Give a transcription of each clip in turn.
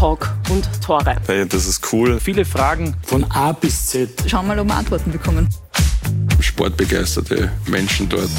Talk und Tore. Hey, das ist cool. Viele Fragen von A bis Z. Schauen wir mal, ob wir Antworten bekommen. Sportbegeisterte Menschen dort.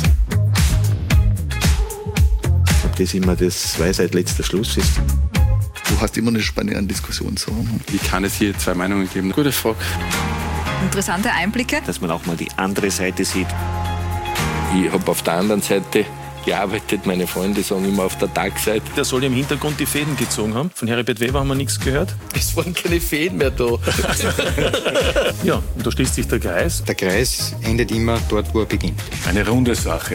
Ob das immer das Weisheit letzter Schluss ist. Du hast immer eine spannende Diskussion zu haben. Wie kann es hier zwei Meinungen geben? Gute Frage. Interessante Einblicke. Dass man auch mal die andere Seite sieht. Ich habe auf der anderen Seite gearbeitet. Meine Freunde sagen immer auf der Tagseite. Der soll ja im Hintergrund die Fäden gezogen haben. Von Heribert Weber haben wir nichts gehört. Es waren keine Fäden mehr da. Ja, und da schließt sich der Kreis. Der Kreis endet immer dort, wo er beginnt. Eine runde Sache.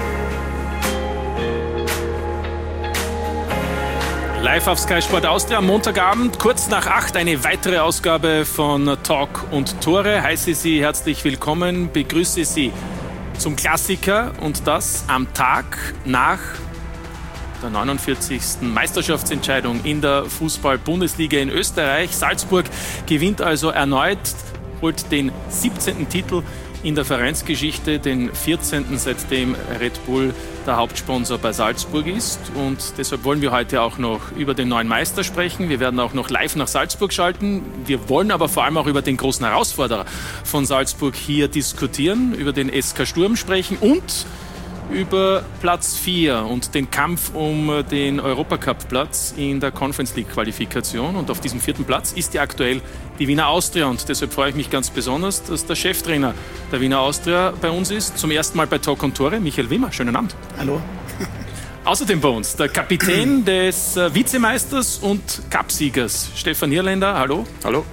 Live auf Sky Sport Austria am Montagabend, kurz nach 8, eine weitere Ausgabe von Talk und Tore. Heiße Sie herzlich willkommen, begrüße Sie zum Klassiker und das am Tag nach der 49. Meisterschaftsentscheidung in der Fußball-Bundesliga in Österreich. Salzburg gewinnt also erneut, holt den 17. Titel in der Vereinsgeschichte, den 14. seitdem Red Bull der Hauptsponsor bei Salzburg ist. Und deshalb wollen wir heute auch noch über den neuen Meister sprechen. Wir werden auch noch live nach Salzburg schalten. Wir wollen aber vor allem auch über den großen Herausforderer von Salzburg hier diskutieren, über den SK Sturm sprechen und über Platz 4 und den Kampf um den Europacup-Platz in der Conference League-Qualifikation. Und auf diesem 4. Platz ist ja aktuell die Wiener Austria. Und deshalb freue ich mich ganz besonders, dass der Cheftrainer der Wiener Austria bei uns ist. Zum ersten Mal bei Talk und Tore, Michael Wimmer. Schönen Abend. Hallo. Außerdem bei uns der Kapitän des Vizemeisters und Cupsiegers, Stefan Hirländer. Hallo. Hallo.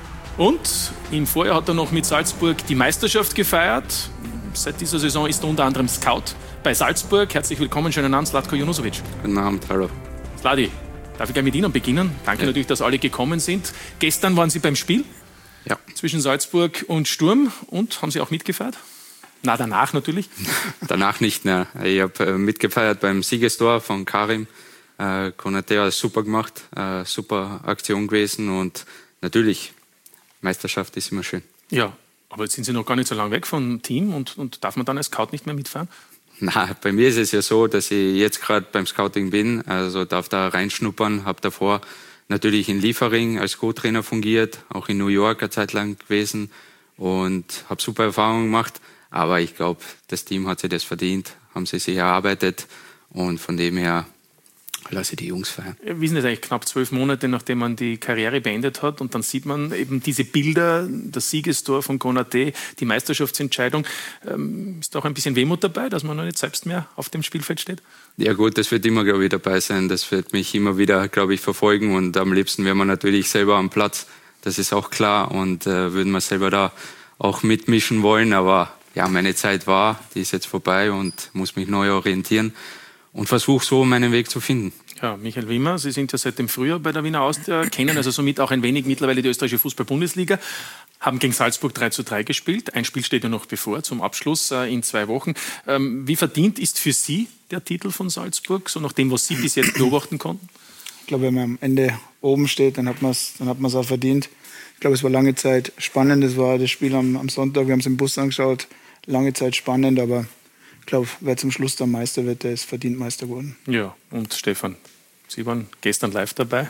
Und im Vorjahr hat er noch mit Salzburg die Meisterschaft gefeiert. Seit dieser Saison ist er unter anderem Scout bei Salzburg. Herzlich willkommen, schönen Abend, Zlatko Junusovic. Guten Abend, hallo. Zladi, darf ich gleich mit Ihnen beginnen? Danke natürlich, dass alle gekommen sind. Gestern waren Sie beim Spiel zwischen Salzburg und Sturm und haben Sie auch mitgefeiert? Na, danach natürlich. Danach nicht mehr. Ich habe mitgefeiert beim Siegestor von Karim. Konaté hat super gemacht, super Aktion gewesen und natürlich, Meisterschaft ist immer schön. Ja. Aber jetzt sind Sie noch gar nicht so lange weg vom Team und darf man dann als Scout nicht mehr mitfahren? Na, bei mir ist es ja so, dass ich jetzt gerade beim Scouting bin, also darf da reinschnuppern, habe davor natürlich in Liefering als Co-Trainer fungiert, auch in New York eine Zeit lang gewesen und habe super Erfahrungen gemacht, aber ich glaube, das Team hat sich das verdient, haben sie sich erarbeitet und von dem her lasse die Jungs feiern. Wie sind das eigentlich knapp 12 Monate, nachdem man die Karriere beendet hat und dann sieht man eben diese Bilder, das Siegestor von Konaté, die Meisterschaftsentscheidung. Ist auch ein bisschen Wehmut dabei, dass man noch nicht selbst mehr auf dem Spielfeld steht? Ja gut, das wird immer, glaube ich, dabei sein. Das wird mich immer wieder, glaube ich, verfolgen und am liebsten wäre man natürlich selber am Platz. Das ist auch klar und würden wir selber da auch mitmischen wollen. Aber ja, meine Zeit die ist jetzt vorbei und muss mich neu orientieren. Und versuche so meinen Weg zu finden. Ja, Michael Wimmer, Sie sind ja seit dem Frühjahr bei der Wiener Austria, kennen also somit auch ein wenig mittlerweile die österreichische Fußball-Bundesliga, haben gegen Salzburg 3:3 gespielt. Ein Spiel steht ja noch bevor, zum Abschluss in 2 Wochen. Wie verdient ist für Sie der Titel von Salzburg, so nach dem, was Sie bis jetzt beobachten konnten? Ich glaube, wenn man am Ende oben steht, dann hat man es auch verdient. Ich glaube, es war lange Zeit spannend. Es war das Spiel am Sonntag, wir haben es im Bus angeschaut, lange Zeit spannend, aber ich glaube, wer zum Schluss der Meister wird, der ist verdient Meister geworden. Ja, und Stefan, Sie waren gestern live dabei.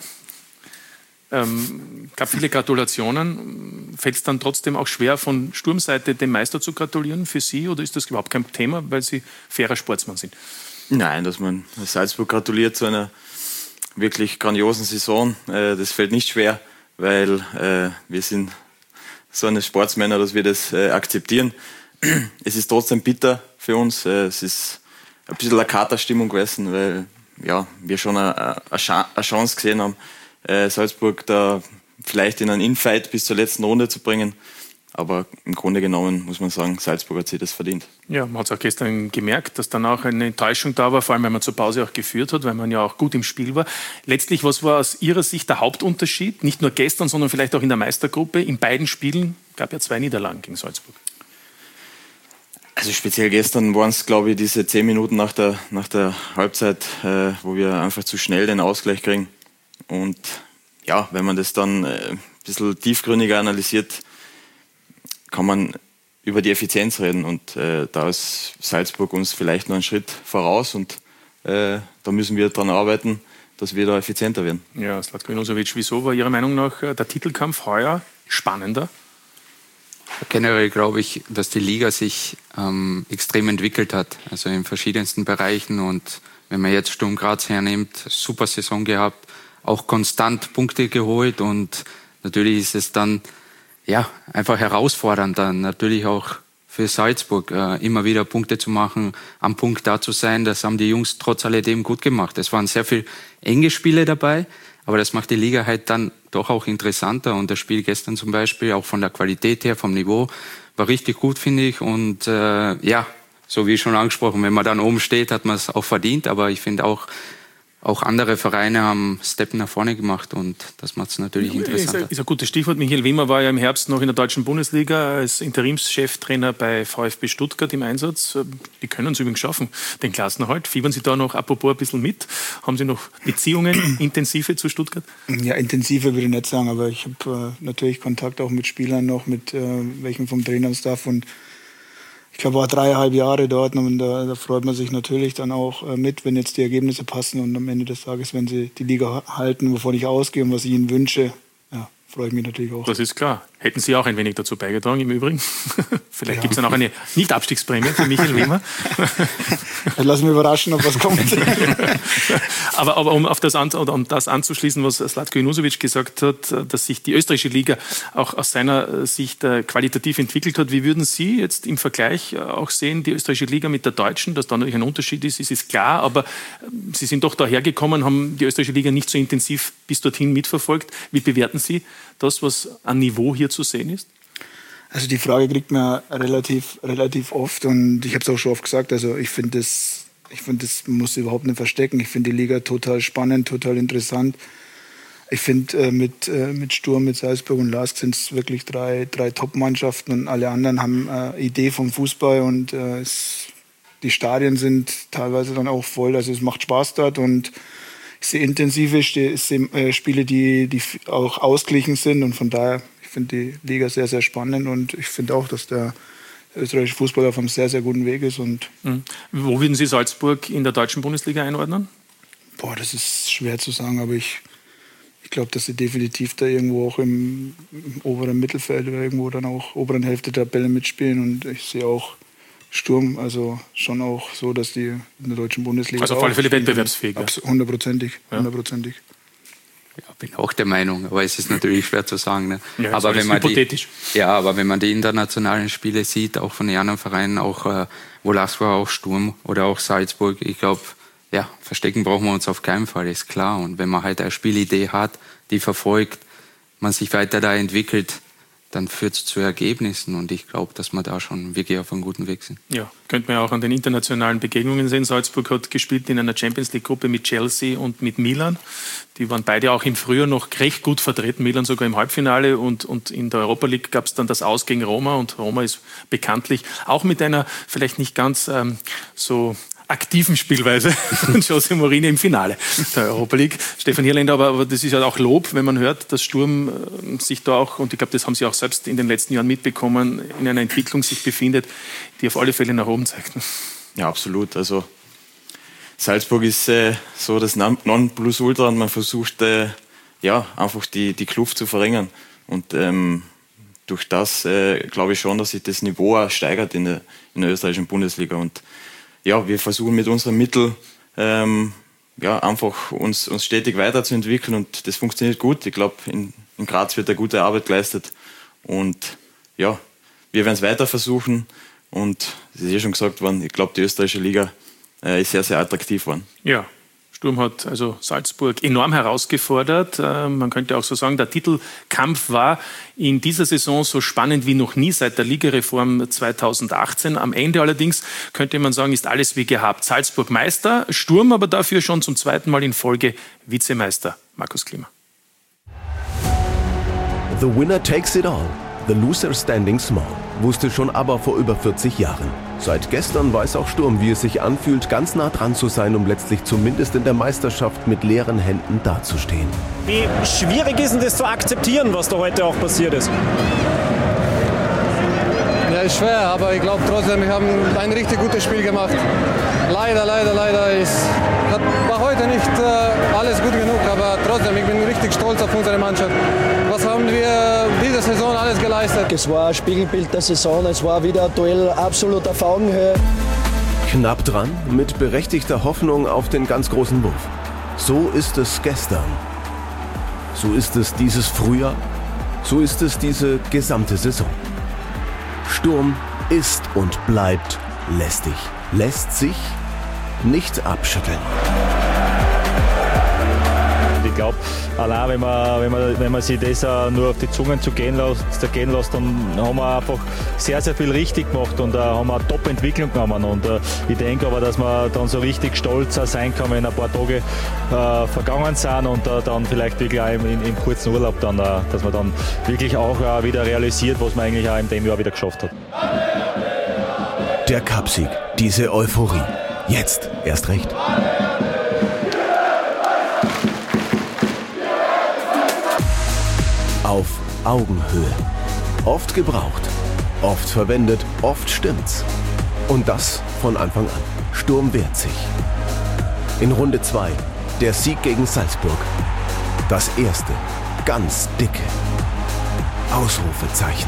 Gab viele Gratulationen. Fällt es dann trotzdem auch schwer, von Sturmseite dem Meister zu gratulieren für Sie? Oder ist das überhaupt kein Thema, weil Sie fairer Sportsmann sind? Nein, dass man Salzburg gratuliert zu einer wirklich grandiosen Saison. Das fällt nicht schwer, weil wir sind so eine Sportsmänner, dass wir das akzeptieren. Es ist trotzdem bitter für uns. Es ist ein bisschen eine Katerstimmung gewesen, weil wir schon eine Chance gesehen haben, Salzburg da vielleicht in einen Infight bis zur letzten Runde zu bringen. Aber im Grunde genommen muss man sagen, Salzburg hat sich das verdient. Ja, man hat es auch gestern gemerkt, dass dann auch eine Enttäuschung da war, vor allem weil man zur Pause auch geführt hat, weil man ja auch gut im Spiel war. Letztlich, was war aus Ihrer Sicht der Hauptunterschied? Nicht nur gestern, sondern vielleicht auch in der Meistergruppe. In beiden Spielen gab ja 2 Niederlagen gegen Salzburg. Also speziell gestern waren es, glaube ich, diese 10 Minuten nach der Halbzeit, wo wir einfach zu schnell den Ausgleich kriegen. Und ja, wenn man das dann ein bisschen tiefgründiger analysiert, kann man über die Effizienz reden. Und da ist Salzburg uns vielleicht noch einen Schritt voraus. Und Da müssen wir daran arbeiten, dass wir da effizienter werden. Ja, Zlatko Inusovic, wieso war Ihrer Meinung nach der Titelkampf heuer spannender? Generell glaube ich, dass die Liga sich extrem entwickelt hat, also in verschiedensten Bereichen. Und wenn man jetzt Sturm Graz hernimmt, super Saison gehabt, auch konstant Punkte geholt. Und natürlich ist es dann einfach herausfordernd, dann natürlich auch für Salzburg immer wieder Punkte zu machen, am Punkt da zu sein. Das haben die Jungs trotz alledem gut gemacht. Es waren sehr viele enge Spiele dabei, aber das macht die Liga halt dann doch auch interessanter. Und das Spiel gestern zum Beispiel, auch von der Qualität her, vom Niveau, war richtig gut, finde ich. Und so wie schon angesprochen, wenn man dann oben steht, hat man es auch verdient. Aber ich finde auch andere Vereine haben Steppen nach vorne gemacht und das macht es natürlich interessanter. Ist ein gutes Stichwort. Michael Wimmer war ja im Herbst noch in der deutschen Bundesliga als Interimscheftrainer bei VfB Stuttgart im Einsatz. Die können es übrigens schaffen, den Klassenerhalt. Fiebern Sie da noch apropos ein bisschen mit? Haben Sie noch Beziehungen, intensive zu Stuttgart? Ja, intensive würde ich nicht sagen, aber ich habe natürlich Kontakt auch mit Spielern noch, mit welchen vom Trainerstaff und ich glaube, war 3,5 Jahre dort und da freut man sich natürlich dann auch mit, wenn jetzt die Ergebnisse passen und am Ende des Tages, wenn sie die Liga halten, wovon ich ausgehe und was ich ihnen wünsche, freue ich mich natürlich auch. Das ist klar. Hätten Sie auch ein wenig dazu beigetragen im Übrigen? Vielleicht gibt es dann auch eine Nicht-Abstiegsprämie für Michael Wimmer. Lass mich überraschen, ob was kommt. aber um das anzuschließen, was Zlatko Inusovic gesagt hat, dass sich die österreichische Liga auch aus seiner Sicht qualitativ entwickelt hat. Wie würden Sie jetzt im Vergleich auch sehen, die österreichische Liga mit der deutschen, dass da natürlich ein Unterschied ist klar, aber Sie sind doch dahergekommen, haben die österreichische Liga nicht so intensiv bis dorthin mitverfolgt. Wie bewerten Sie das, was an Niveau hier zu sehen ist? Also die Frage kriegt man relativ oft und ich habe es auch schon oft gesagt, also ich finde, das muss überhaupt nicht verstecken. Ich finde die Liga total spannend, total interessant. Ich finde, mit Sturm, mit Salzburg und LASK sind es wirklich drei Top-Mannschaften und alle anderen haben eine Idee vom Fußball und die Stadien sind teilweise dann auch voll, also es macht Spaß dort und ich sehe intensive Spiele, die auch ausgeglichen sind und von daher, ich finde die Liga sehr, sehr spannend und ich finde auch, dass der österreichische Fußball auf einem sehr, sehr guten Weg ist. Wo würden Sie Salzburg in der deutschen Bundesliga einordnen? Das ist schwer zu sagen, aber ich glaube, dass sie definitiv da irgendwo auch im oberen Mittelfeld oder irgendwo dann auch oberen Hälfte der Tabelle mitspielen und ich sehe auch Sturm, also schon auch so, dass die in der deutschen Bundesliga also auf alle Fälle wettbewerbsfähig. 100%. Ja, bin auch der Meinung, aber es ist natürlich schwer zu sagen. Ne? Ja, aber wenn man hypothetisch. aber wenn man die internationalen Spiele sieht, auch von den anderen Vereinen, auch wo LASK war, auch Sturm oder auch Salzburg, ich glaube, verstecken brauchen wir uns auf keinen Fall, ist klar. Und wenn man halt eine Spielidee hat, die verfolgt, man sich weiter da entwickelt, dann führt es zu Ergebnissen und ich glaube, dass wir da schon wirklich auf einem guten Weg sind. Ja, könnte man ja auch an den internationalen Begegnungen sehen. Salzburg hat gespielt in einer Champions-League-Gruppe mit Chelsea und mit Milan. Die waren beide auch im Frühjahr noch recht gut vertreten, Milan sogar im Halbfinale und in der Europa League gab es dann das Aus gegen Roma und Roma ist bekanntlich auch mit einer vielleicht nicht ganz so aktiven Spielweise von José Mourinho im Finale der Europa League. Stefan Hirländer, aber das ist ja auch Lob, wenn man hört, dass Sturm sich da auch, und ich glaube, das haben Sie auch selbst in den letzten Jahren mitbekommen, in einer Entwicklung sich befindet, die auf alle Fälle nach oben zeigt. Ja, absolut. Also Salzburg ist so das Nonplusultra und man versucht einfach die Kluft zu verringern und durch das glaube ich schon, dass sich das Niveau auch steigert in der österreichischen Bundesliga und wir versuchen mit unseren Mitteln einfach uns stetig weiterzuentwickeln und das funktioniert gut. Ich glaube, in Graz wird eine gute Arbeit geleistet und wir werden es weiter versuchen und es ist schon gesagt worden, ich glaube, die österreichische Liga ist sehr, sehr attraktiv worden. Ja. Sturm hat also Salzburg enorm herausgefordert. Man könnte auch so sagen, der Titelkampf war in dieser Saison so spannend wie noch nie seit der Ligareform 2018. Am Ende allerdings könnte man sagen, ist alles wie gehabt. Salzburg Meister, Sturm aber dafür schon zum zweiten Mal in Folge Vizemeister. Markus Klima. The winner takes it all. The loser standing small. Wusste schon aber vor über 40 Jahren. Seit gestern weiß auch Sturm, wie es sich anfühlt, ganz nah dran zu sein, um letztlich zumindest in der Meisterschaft mit leeren Händen dazustehen. Wie schwierig ist denn das zu akzeptieren, was da heute auch passiert ist? Ja, ist schwer, aber ich glaube trotzdem, wir haben ein richtig gutes Spiel gemacht. Leider war heute nicht alles gut genug, aber trotzdem, ich bin richtig stolz auf unsere Mannschaft. Was haben wir diese Saison alles geleistet? Es war ein Spiegelbild der Saison, es war wieder ein Duell absolut auf Augenhöhe. Knapp dran, mit berechtigter Hoffnung auf den ganz großen Wurf. So ist es gestern. So ist es dieses Frühjahr. So ist es diese gesamte Saison. Sturm ist und bleibt lästig. Lässt sich nicht abschütteln. Ich glaube, allein wenn man sich das nur auf die Zungen gehen lässt, dann haben wir einfach sehr, sehr viel richtig gemacht und haben eine Top-Entwicklung genommen. Und ich denke aber, dass man dann so richtig stolz sein kann, wenn ein paar Tage vergangen sind und dann vielleicht wirklich auch im kurzen Urlaub, dann, dass man dann wirklich auch wieder realisiert, was man eigentlich auch in dem Jahr wieder geschafft hat. Der Cupsieg, diese Euphorie. Jetzt erst recht. Auf Augenhöhe. Oft gebraucht, oft verwendet, oft stimmt's. Und das von Anfang an. Sturm wehrt sich. In Runde 2 der Sieg gegen Salzburg. Das erste, ganz dicke Ausrufezeichen.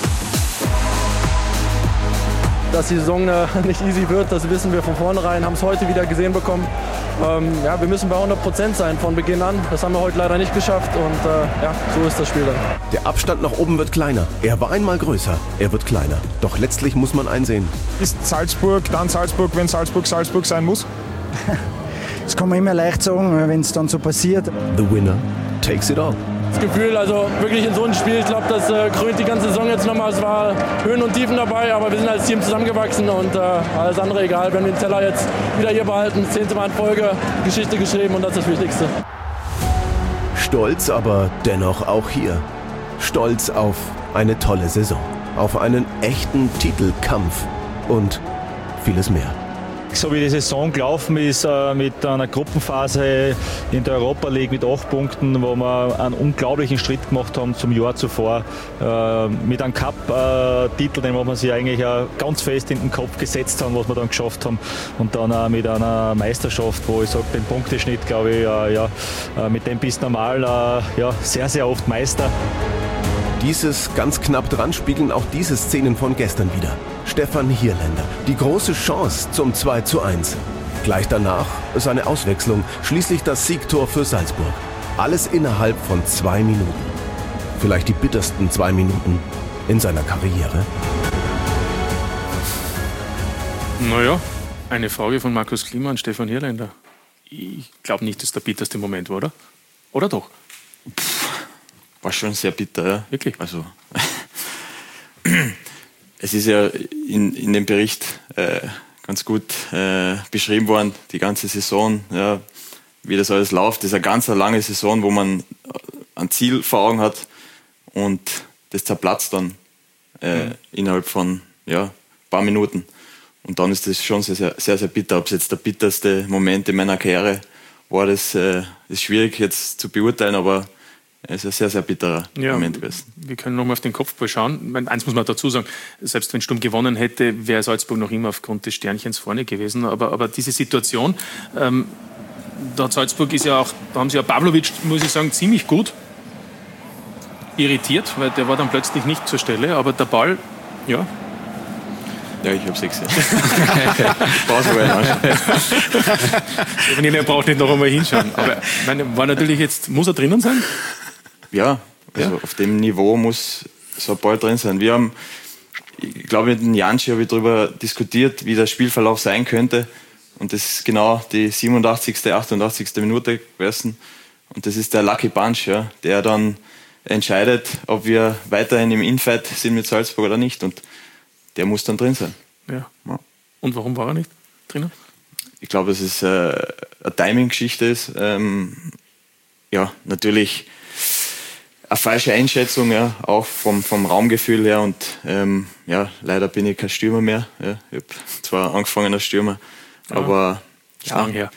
Dass die Saison nicht easy wird, das wissen wir von vornherein, haben es heute wieder gesehen bekommen. Wir müssen bei 100% sein von Beginn an. Das haben wir heute leider nicht geschafft und so ist das Spiel dann. Der Abstand nach oben wird kleiner. Er war einmal größer, er wird kleiner. Doch letztlich muss man einsehen. Ist Salzburg dann Salzburg, wenn Salzburg Salzburg sein muss? Das kann man immer leicht sagen, wenn es dann so passiert. The winner takes it all. Das Gefühl, also wirklich in so einem Spiel, ich glaube, das krönt die ganze Saison jetzt nochmal. Es war Höhen und Tiefen dabei, aber wir sind als Team zusammengewachsen und alles andere egal. Wenn wir den Teller jetzt wieder hier behalten, 10. Mal in Folge, Geschichte geschrieben und das ist das Wichtigste. Stolz, aber dennoch auch hier. Stolz auf eine tolle Saison, auf einen echten Titelkampf und vieles mehr. So wie die Saison gelaufen ist, mit einer Gruppenphase in der Europa League mit 8 Punkten, wo wir einen unglaublichen Schritt gemacht haben zum Jahr zuvor, mit einem Cup-Titel, den wir sich eigentlich ganz fest in den Kopf gesetzt haben, was wir dann geschafft haben, und dann mit einer Meisterschaft, wo ich sage, den Punkteschnitt, glaube ich, mit dem bist du normal sehr, sehr oft Meister. Dieses ganz knapp dran spiegeln auch diese Szenen von gestern wieder. Stefan Hierländer, die große Chance zum 2:1. Gleich danach seine Auswechslung, schließlich das Siegtor für Salzburg. Alles innerhalb von 2 Minuten. Vielleicht die bittersten 2 Minuten in seiner Karriere. Naja, eine Frage von Markus Klima an Stefan Hierländer. Ich glaube nicht, dass der bitterste Moment war, oder? Oder doch? War schon sehr bitter, ja. Wirklich? Also, es ist ja in dem Bericht ganz gut beschrieben worden, die ganze Saison, ja, wie das alles läuft. Das ist eine ganz lange Saison, wo man ein Ziel vor Augen hat und das zerplatzt dann innerhalb von ein paar Minuten. Und dann ist das schon sehr, sehr, sehr bitter. Ob es jetzt der bitterste Moment in meiner Karriere war, das ist schwierig jetzt zu beurteilen, aber es ist ein sehr, sehr bitterer Moment gewesen. Wir können nochmal auf den Kopfball schauen. Eins muss man dazu sagen, selbst wenn Sturm gewonnen hätte, wäre Salzburg noch immer aufgrund des Sternchens vorne gewesen. Aber diese Situation, da hat Salzburg da haben sie ja Pavlovic, muss ich sagen, ziemlich gut irritiert, weil der war dann plötzlich nicht zur Stelle. Aber der Ball, Ja, ich habe es gesehen. Er braucht nicht noch einmal hinschauen. Aber war natürlich jetzt, muss er drinnen sein? Ja, also auf dem Niveau muss so ein Ball drin sein. Wir haben, ich glaube, mit dem Janschi habe ich darüber diskutiert, wie der Spielverlauf sein könnte. Und das ist genau die 87., 88. Minute gewesen. Und das ist der Lucky Punch, ja, der dann entscheidet, ob wir weiterhin im Infight sind mit Salzburg oder nicht. Und der muss dann drin sein. Ja. Und warum war er nicht drinnen? Ich glaube, dass es eine Timing-Geschichte ist. Natürlich eine falsche Einschätzung, ja, auch vom Raumgefühl her. Und leider bin ich kein Stürmer mehr. Ja. Ich habe zwar angefangen als Stürmer, aber lang her.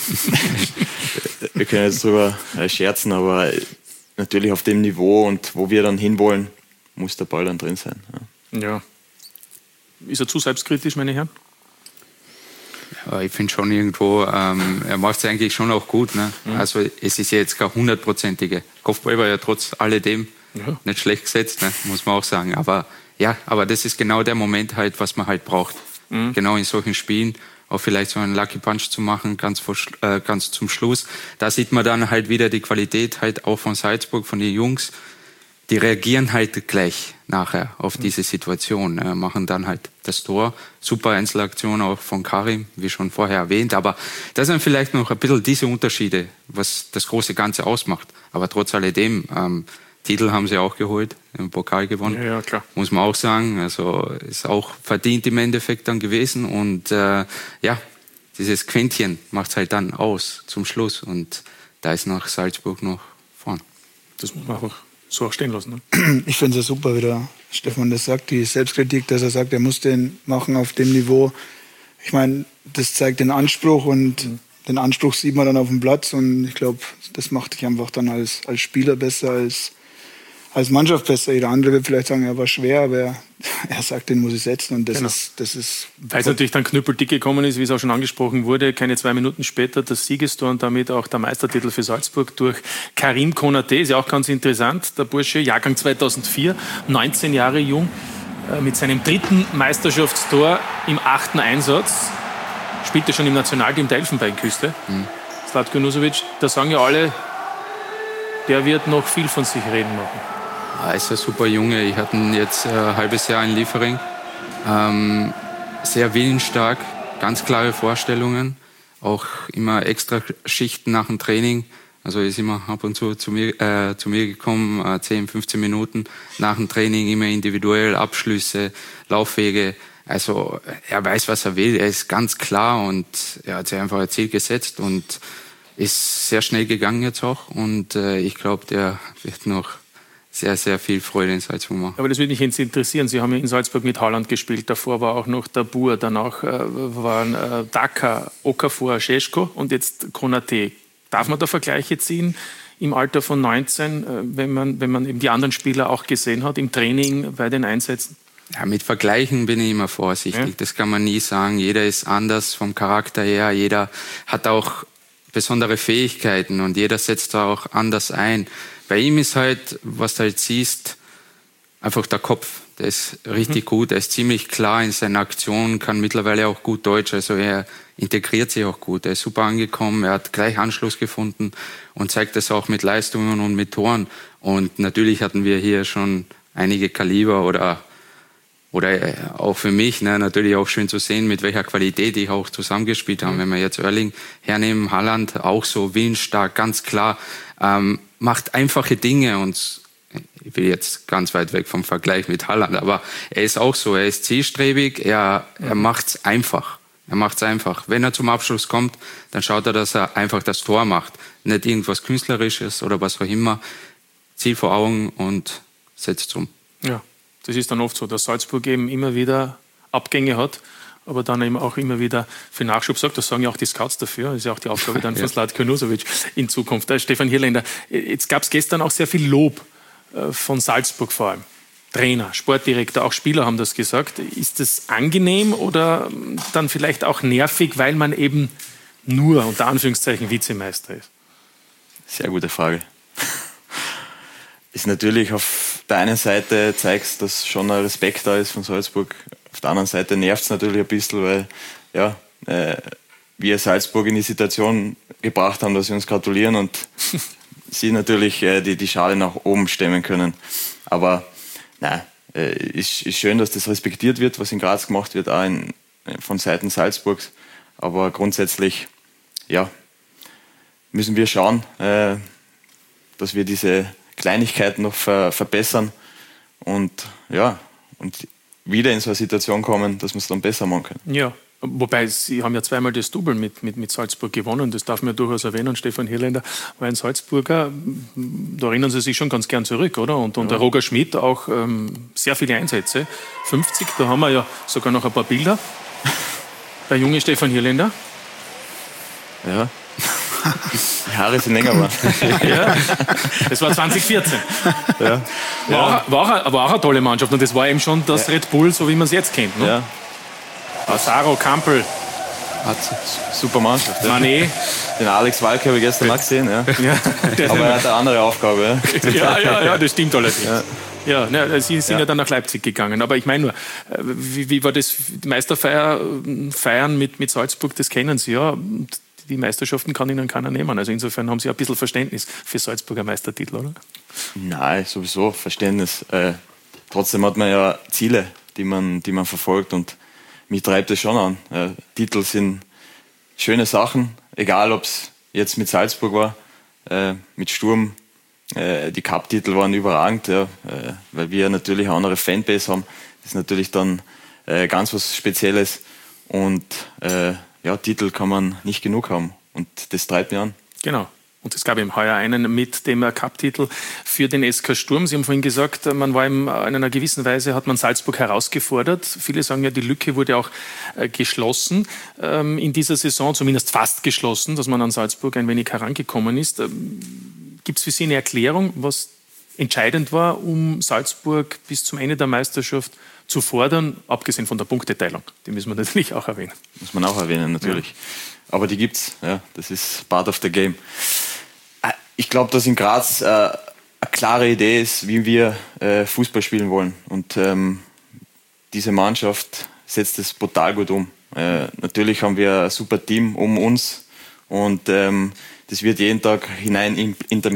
Wir können jetzt drüber scherzen, aber natürlich auf dem Niveau und wo wir dann hinwollen, muss der Ball dann drin sein. Ja. Ist er zu selbstkritisch, meine Herren? Ich finde schon irgendwo, er macht es eigentlich schon auch gut. Ne? Also es ist ja jetzt keine 100%ige. Kopfball war ja trotz alledem nicht schlecht gesetzt, ne? Muss man auch sagen. Aber das ist genau der Moment halt, was man halt braucht. Genau in solchen Spielen. Auch vielleicht so einen Lucky Punch zu machen, ganz zum Schluss. Da sieht man dann halt wieder die Qualität halt auch von Salzburg, von den Jungs. Die reagieren halt gleich nachher auf diese Situation, machen dann halt das Tor. Super Einzelaktion auch von Karim, wie schon vorher erwähnt. Aber das sind vielleicht noch ein bisschen diese Unterschiede, was das große Ganze ausmacht. Aber trotz alledem, Titel haben sie auch geholt, im Pokal gewonnen. Ja, klar. Muss man auch sagen. Also ist auch verdient im Endeffekt dann gewesen. Und dieses Quäntchen macht es halt dann aus zum Schluss. Und da ist noch Salzburg noch vorn. Das muss man einfach so auch stehen lassen. Ne? Ich finde es ja super, wie der Stefan das sagt, die Selbstkritik, dass er sagt, er muss den machen auf dem Niveau. Ich meine, das zeigt den Anspruch und den Anspruch sieht man dann auf dem Platz und ich glaube, das macht dich einfach dann als Spieler besser, als Mannschaft besser. Jeder andere wird vielleicht sagen, er war schwer, aber er sagt, den muss ich setzen und das ist weil es natürlich dann knüppeldick gekommen ist, wie es auch schon angesprochen wurde, keine 2 Minuten später das Siegestor und damit auch der Meistertitel für Salzburg durch Karim Konaté. Ist ja auch ganz interessant, der Bursche, Jahrgang 2004, 19 Jahre jung, mit seinem 3. Meisterschaftstor im 8. Einsatz, spielte schon im Nationalteam der Elfenbeinküste. Zlatko Nusovic, da sagen ja alle, der wird noch viel von sich reden machen. Er ist ein super Junge. Ich hatte ihn jetzt ein halbes Jahr in Liefering. Sehr willensstark, ganz klare Vorstellungen. Auch immer extra Schichten nach dem Training. Also er ist immer ab und zu mir gekommen, 10, 15 Minuten nach dem Training, immer individuell, Abschlüsse, Laufwege. Also er weiß, was er will. Er ist ganz klar und er hat sich einfach ein Ziel gesetzt und ist sehr schnell gegangen jetzt auch. Und ich glaube, der wird noch sehr, sehr viel Freude in Salzburg machen. Aber das würde mich jetzt interessieren. Sie haben ja in Salzburg mit Haaland gespielt. Davor war auch noch der Bur, danach waren Daka, Okafor, Šeško und jetzt Konaté. Darf man da Vergleiche ziehen im Alter von 19, wenn man eben die anderen Spieler auch gesehen hat, im Training, bei den Einsätzen? Ja, mit Vergleichen bin ich immer vorsichtig. Ja. Das kann man nie sagen. Jeder ist anders vom Charakter her. Jeder hat auch besondere Fähigkeiten und jeder setzt da auch anders ein. Bei ihm ist halt, was du halt siehst, einfach der Kopf. Der ist richtig gut, er ist ziemlich klar in seinen Aktionen, kann mittlerweile auch gut Deutsch, also er integriert sich auch gut. Er ist super angekommen, er hat gleich Anschluss gefunden und zeigt das auch mit Leistungen und mit Toren. Und natürlich hatten wir hier schon einige Kaliber oder auch für mich, ne, natürlich auch schön zu sehen, mit welcher Qualität die auch zusammengespielt haben. Wenn wir jetzt Erling hernehmen, Haaland auch so willensstark, ganz klar, macht einfache Dinge und ich will jetzt ganz weit weg vom Vergleich mit Haaland, aber er ist auch so, er ist zielstrebig, er macht's einfach. Er macht's einfach. Wenn er zum Abschluss kommt, dann schaut er, dass er einfach das Tor macht. Nicht irgendwas Künstlerisches oder was auch immer. Ziel vor Augen und setzt um. Ja. Das ist dann oft so, dass Salzburg eben immer wieder Abgänge hat, aber dann eben auch immer wieder für Nachschub sorgt. Das sagen ja auch die Scouts dafür. Das ist ja auch die Aufgabe dann von Zlatko Nusovic in Zukunft. Stefan Hirländer, jetzt gab es gestern auch sehr viel Lob von Salzburg vor allem. Trainer, Sportdirektor, auch Spieler haben das gesagt. Ist das angenehm oder dann vielleicht auch nervig, weil man eben nur, unter Anführungszeichen, Vizemeister ist? Sehr gute Frage. Ist natürlich auf der einen Seite zeigst, dass schon ein Respekt da ist von Salzburg. Auf der anderen Seite nervt es natürlich ein bisschen, weil wir Salzburg in die Situation gebracht haben, dass sie uns gratulieren und sie natürlich die Schale nach oben stemmen können. Aber ist schön, dass das respektiert wird, was in Graz gemacht wird, auch von Seiten Salzburgs. Aber grundsätzlich müssen wir schauen, dass wir diese Kleinigkeiten noch verbessern und wieder in so eine Situation kommen, dass wir es dann besser machen können. Ja, wobei Sie haben ja zweimal das Double mit Salzburg gewonnen, das darf man durchaus erwähnen. Stefan Hirländer war ein Salzburger, da erinnern Sie sich schon ganz gern zurück, oder? Und der Roger Schmidt auch sehr viele Einsätze, 50, da haben wir ja sogar noch ein paar Bilder. Der junge Stefan Hirländer. Ja. Die Haare sind länger geworden. Ja, das war 2014. War auch eine tolle Mannschaft und das war eben schon das Red Bull, so wie man es jetzt kennt. Ne? Ja. Lazaro, Kampel, super Mannschaft. Ja. Mané. Den Alex Walke habe ich gestern auch gesehen. Ja. Aber er hat eine andere Aufgabe. Ja, das stimmt allerdings. Ja, Sie sind ja dann nach Leipzig gegangen. Aber ich meine nur, wie war das Meisterfeiern mit Salzburg? Das kennen Sie ja. Die Meisterschaften kann Ihnen keiner nehmen. Also insofern haben Sie ein bisschen Verständnis für Salzburger Meistertitel, oder? Nein, sowieso Verständnis. Trotzdem hat man ja Ziele, die man verfolgt, und mich treibt es schon an. Titel sind schöne Sachen, egal ob es jetzt mit Salzburg war, mit Sturm. Die Cup-Titel waren überragend, weil wir natürlich eine andere Fanbase haben. Das ist natürlich dann ganz was Spezielles. Und Titel kann man nicht genug haben. Und das treibt mich an. Genau. Und es gab eben heuer einen mit dem Cup-Titel für den SK Sturm. Sie haben vorhin gesagt, man war in einer gewissen Weise, hat man Salzburg herausgefordert. Viele sagen ja, die Lücke wurde auch geschlossen in dieser Saison, zumindest fast geschlossen, dass man an Salzburg ein wenig herangekommen ist. Gibt es für Sie eine Erklärung, was entscheidend war, um Salzburg bis zum Ende der Meisterschaft zu fordern, abgesehen von der Punkteteilung? Die müssen wir natürlich auch erwähnen. Muss man auch erwähnen, natürlich. Ja. Aber die gibt's, das ist part of the game. Ich glaube, dass in Graz eine klare Idee ist, wie wir Fußball spielen wollen. Und diese Mannschaft setzt es brutal gut um. Natürlich haben wir ein super Team um uns, und das wird jeden Tag hinein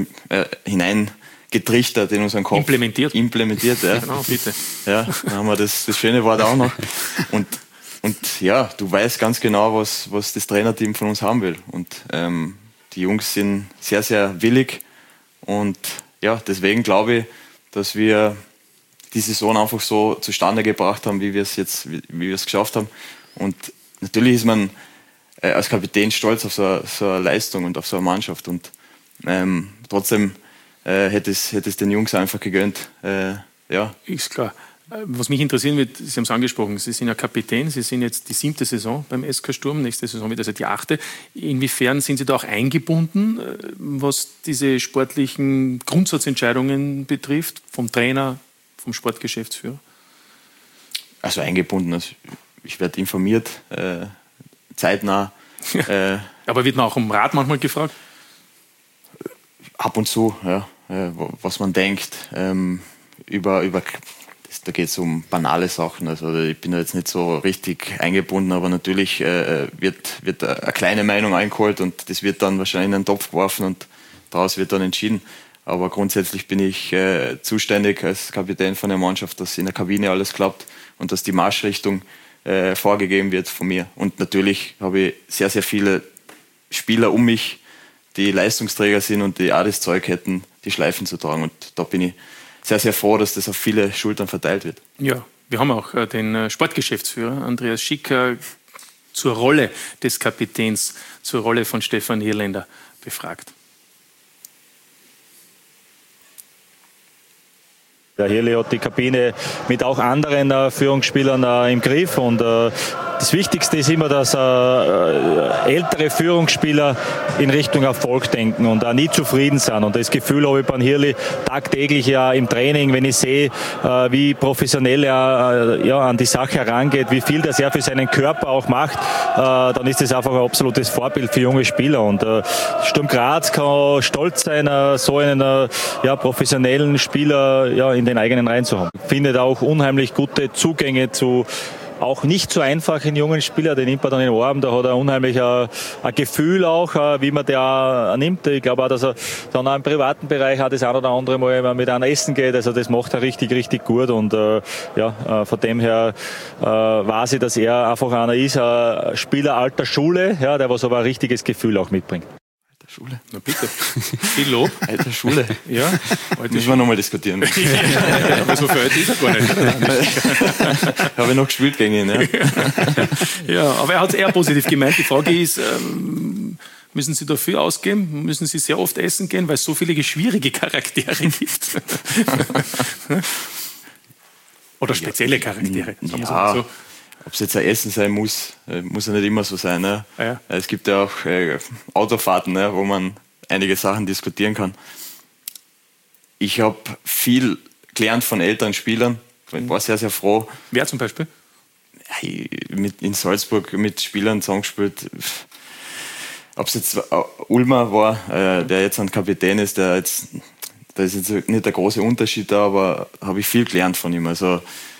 getrichtert in unseren Kopf. Implementiert, ja. Genau, bitte. Ja, dann haben wir das schöne Wort auch noch. Und ja, du weißt ganz genau, was das Trainerteam von uns haben will. Und die Jungs sind sehr, sehr willig. Und ja, deswegen glaube ich, dass wir die Saison einfach so zustande gebracht haben, wie wir es geschafft haben. Und natürlich ist man als Kapitän stolz auf so eine Leistung und auf so eine Mannschaft. Und trotzdem hätte es den Jungs einfach gegönnt. Ist klar. Was mich interessieren wird, Sie haben es angesprochen, Sie sind ja Kapitän, Sie sind jetzt die 7. Saison beim SK Sturm, nächste Saison wird also die 8. Inwiefern sind Sie da auch eingebunden, was diese sportlichen Grundsatzentscheidungen betrifft, vom Trainer, vom Sportgeschäftsführer? Also eingebunden, also ich werde informiert, zeitnah. Aber wird man auch um Rat manchmal gefragt? Ab und zu, ja. Was man denkt, da geht es um banale Sachen. Also ich bin da jetzt nicht so richtig eingebunden, aber natürlich wird eine kleine Meinung eingeholt, und das wird dann wahrscheinlich in einen Topf geworfen, und daraus wird dann entschieden. Aber grundsätzlich bin ich zuständig als Kapitän von der Mannschaft, dass in der Kabine alles klappt und dass die Marschrichtung vorgegeben wird von mir. Und natürlich habe ich sehr, sehr viele Spieler um mich, die Leistungsträger sind und die auch das Zeug hätten, die Schleifen zu tragen. Und da bin ich sehr, sehr froh, dass das auf viele Schultern verteilt wird. Ja, wir haben auch den Sportgeschäftsführer Andreas Schicker zur Rolle des Kapitäns, zur Rolle von Stefan Hirländer befragt. Der Hirli hat die Kabine mit auch anderen Führungsspielern im Griff, und das Wichtigste ist immer, dass ältere Führungsspieler in Richtung Erfolg denken und auch nie zufrieden sind. Und das Gefühl habe ich beim Hirli tagtäglich ja im Training, wenn ich sehe, wie professionell er an die Sache herangeht, wie viel das er für seinen Körper auch macht, dann ist das einfach ein absolutes Vorbild für junge Spieler. Und Sturm Graz kann stolz sein, so einen professionellen Spieler in den eigenen Reihen zu haben. Findet auch unheimlich gute Zugänge zu auch nicht so einfachen jungen Spieler, den nimmt man dann in den Arm, da hat er unheimlich ein Gefühl auch, wie man der nimmt. Ich glaube auch, dass er dann auch im privaten Bereich auch das ein oder andere Mal mit einer essen geht, also das macht er richtig, richtig gut, und von dem her weiß ich, dass er einfach einer ist, ein Spieler alter Schule, der was aber ein richtiges Gefühl auch mitbringt. Schule. Na bitte. Viel Lob. Alter Schule. Ja. Müssen wir nochmal diskutieren. Aber so für heute ist er gar nicht. Habe ich noch gespielt gegen ihn. Ja, aber er hat es eher positiv gemeint. Die Frage ist, müssen Sie dafür ausgeben? Müssen Sie sehr oft essen gehen, weil es so viele schwierige Charaktere gibt? Oder spezielle Charaktere? Ja. Ob es jetzt ein Essen sein muss, muss ja nicht immer so sein. Ne? Ja. Es gibt ja auch Autofahrten, ne, wo man einige Sachen diskutieren kann. Ich habe viel gelernt von älteren Spielern. Ich war sehr, sehr froh. Wer zum Beispiel? in Salzburg mit Spielern zusammengespielt. Ob es jetzt Ulmer war, der jetzt ein Kapitän ist, da ist jetzt nicht der große Unterschied da, aber habe ich viel gelernt von ihm. Also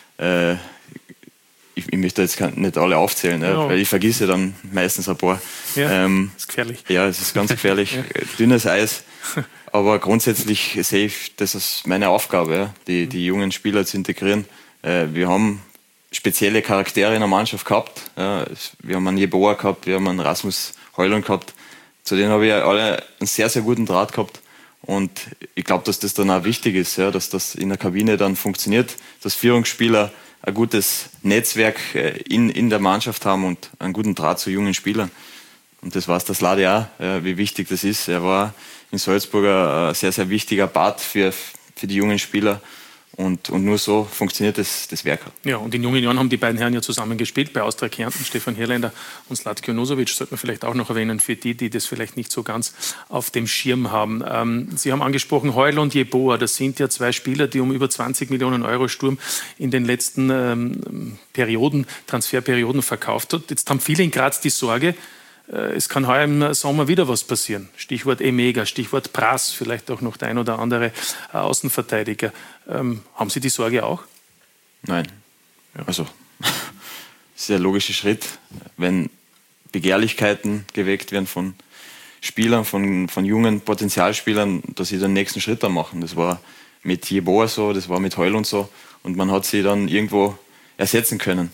ich möchte jetzt nicht alle aufzählen, weil ich vergesse dann meistens ein paar. Ja, ist gefährlich. Ja, es ist ganz gefährlich. Dünnes Eis. Aber grundsätzlich sehe ich das als meine Aufgabe, die jungen Spieler zu integrieren. Wir haben spezielle Charaktere in der Mannschaft gehabt. Wir haben einen Jeboa gehabt, wir haben einen Rasmus Højlund gehabt. Zu denen habe ich alle einen sehr, sehr guten Draht gehabt. Und ich glaube, dass das dann auch wichtig ist, dass das in der Kabine dann funktioniert, dass Führungsspieler ein gutes Netzwerk in der Mannschaft haben und einen guten Draht zu jungen Spielern. Und das weiß der Slade auch, wie wichtig das ist. Er war in Salzburg ein sehr, sehr wichtiger Part für die jungen Spieler. Und nur so funktioniert das Werk. Ja, und in jungen Jahren haben die beiden Herren ja zusammen gespielt, bei Austria Kärnten, Stefan Hirländer und Zlatko Jonozovic, sollte man vielleicht auch noch erwähnen, für die das vielleicht nicht so ganz auf dem Schirm haben. Sie haben angesprochen, Højlund und Jeboa, das sind ja zwei Spieler, die um über 20 Millionen Euro Sturm in den letzten Transferperioden verkauft hat. Jetzt haben viele in Graz die Sorge, es kann heuer im Sommer wieder was passieren. Stichwort Emega, Stichwort Prass, vielleicht auch noch der ein oder andere Außenverteidiger. Haben Sie die Sorge auch? Nein. Ja. Also, das ist ein logischer Schritt, wenn Begehrlichkeiten geweckt werden von Spielern, von jungen Potenzialspielern, dass sie den nächsten Schritt da machen. Das war mit Jeboa so, das war mit Højlund so und man hat sie dann irgendwo ersetzen können.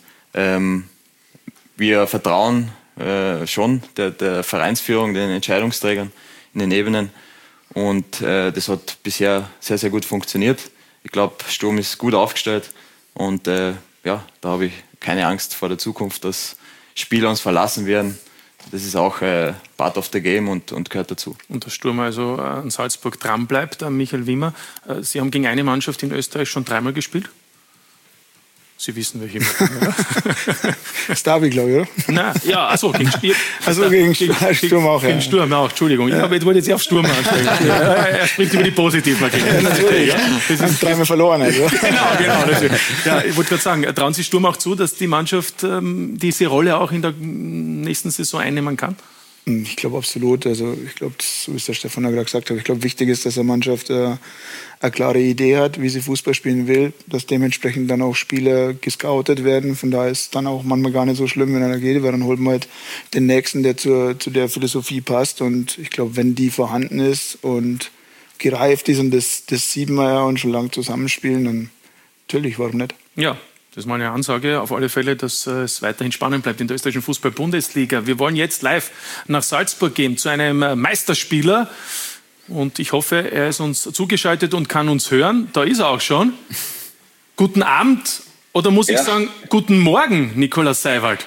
Wir vertrauen schon der Vereinsführung, den Entscheidungsträgern in den Ebenen. Und das hat bisher sehr, sehr gut funktioniert. Ich glaube, Sturm ist gut aufgestellt. Und da habe ich keine Angst vor der Zukunft, dass Spieler uns verlassen werden. Das ist auch part of the game und gehört dazu. Und der Sturm also an Salzburg dran bleibt, Michael Wimmer. Sie haben gegen eine Mannschaft in Österreich schon 3-mal gespielt. Sie wissen, welche. Das Derby, glaube ich, oder? Nein, ja, achso, gegen Sturm auch. Gegen Sturm auch, Entschuldigung. Ich wollte jetzt auf Sturm ansprechen. Er spricht über die positiven Ergebnisse. Ja, natürlich. Ja. Das ist 3-mal verloren. Also. Genau. Ja, ich wollte gerade sagen, trauen Sie Sturm auch zu, dass die Mannschaft diese Rolle auch in der nächsten Saison einnehmen kann? Ich glaube absolut. Also ich glaube, so wie es der Stefan gerade gesagt hat, ich glaube, wichtig ist, dass eine Mannschaft eine klare Idee hat, wie sie Fußball spielen will, dass dementsprechend dann auch Spieler gescoutet werden. Von daher ist es dann auch manchmal gar nicht so schlimm, wenn einer geht, weil dann holt man halt den Nächsten, der zu der Philosophie passt. Und ich glaube, wenn die vorhanden ist und gereift ist und das sieht man ja und schon lange zusammenspielen, dann natürlich, warum nicht? Ja. Das ist mal eine Ansage, auf alle Fälle, dass es weiterhin spannend bleibt in der österreichischen Fußball-Bundesliga. Wir wollen jetzt live nach Salzburg gehen zu einem Meisterspieler. Und ich hoffe, er ist uns zugeschaltet und kann uns hören. Da ist er auch schon. Guten Abend oder muss ich sagen, guten Morgen, Nikolaus Seiwald.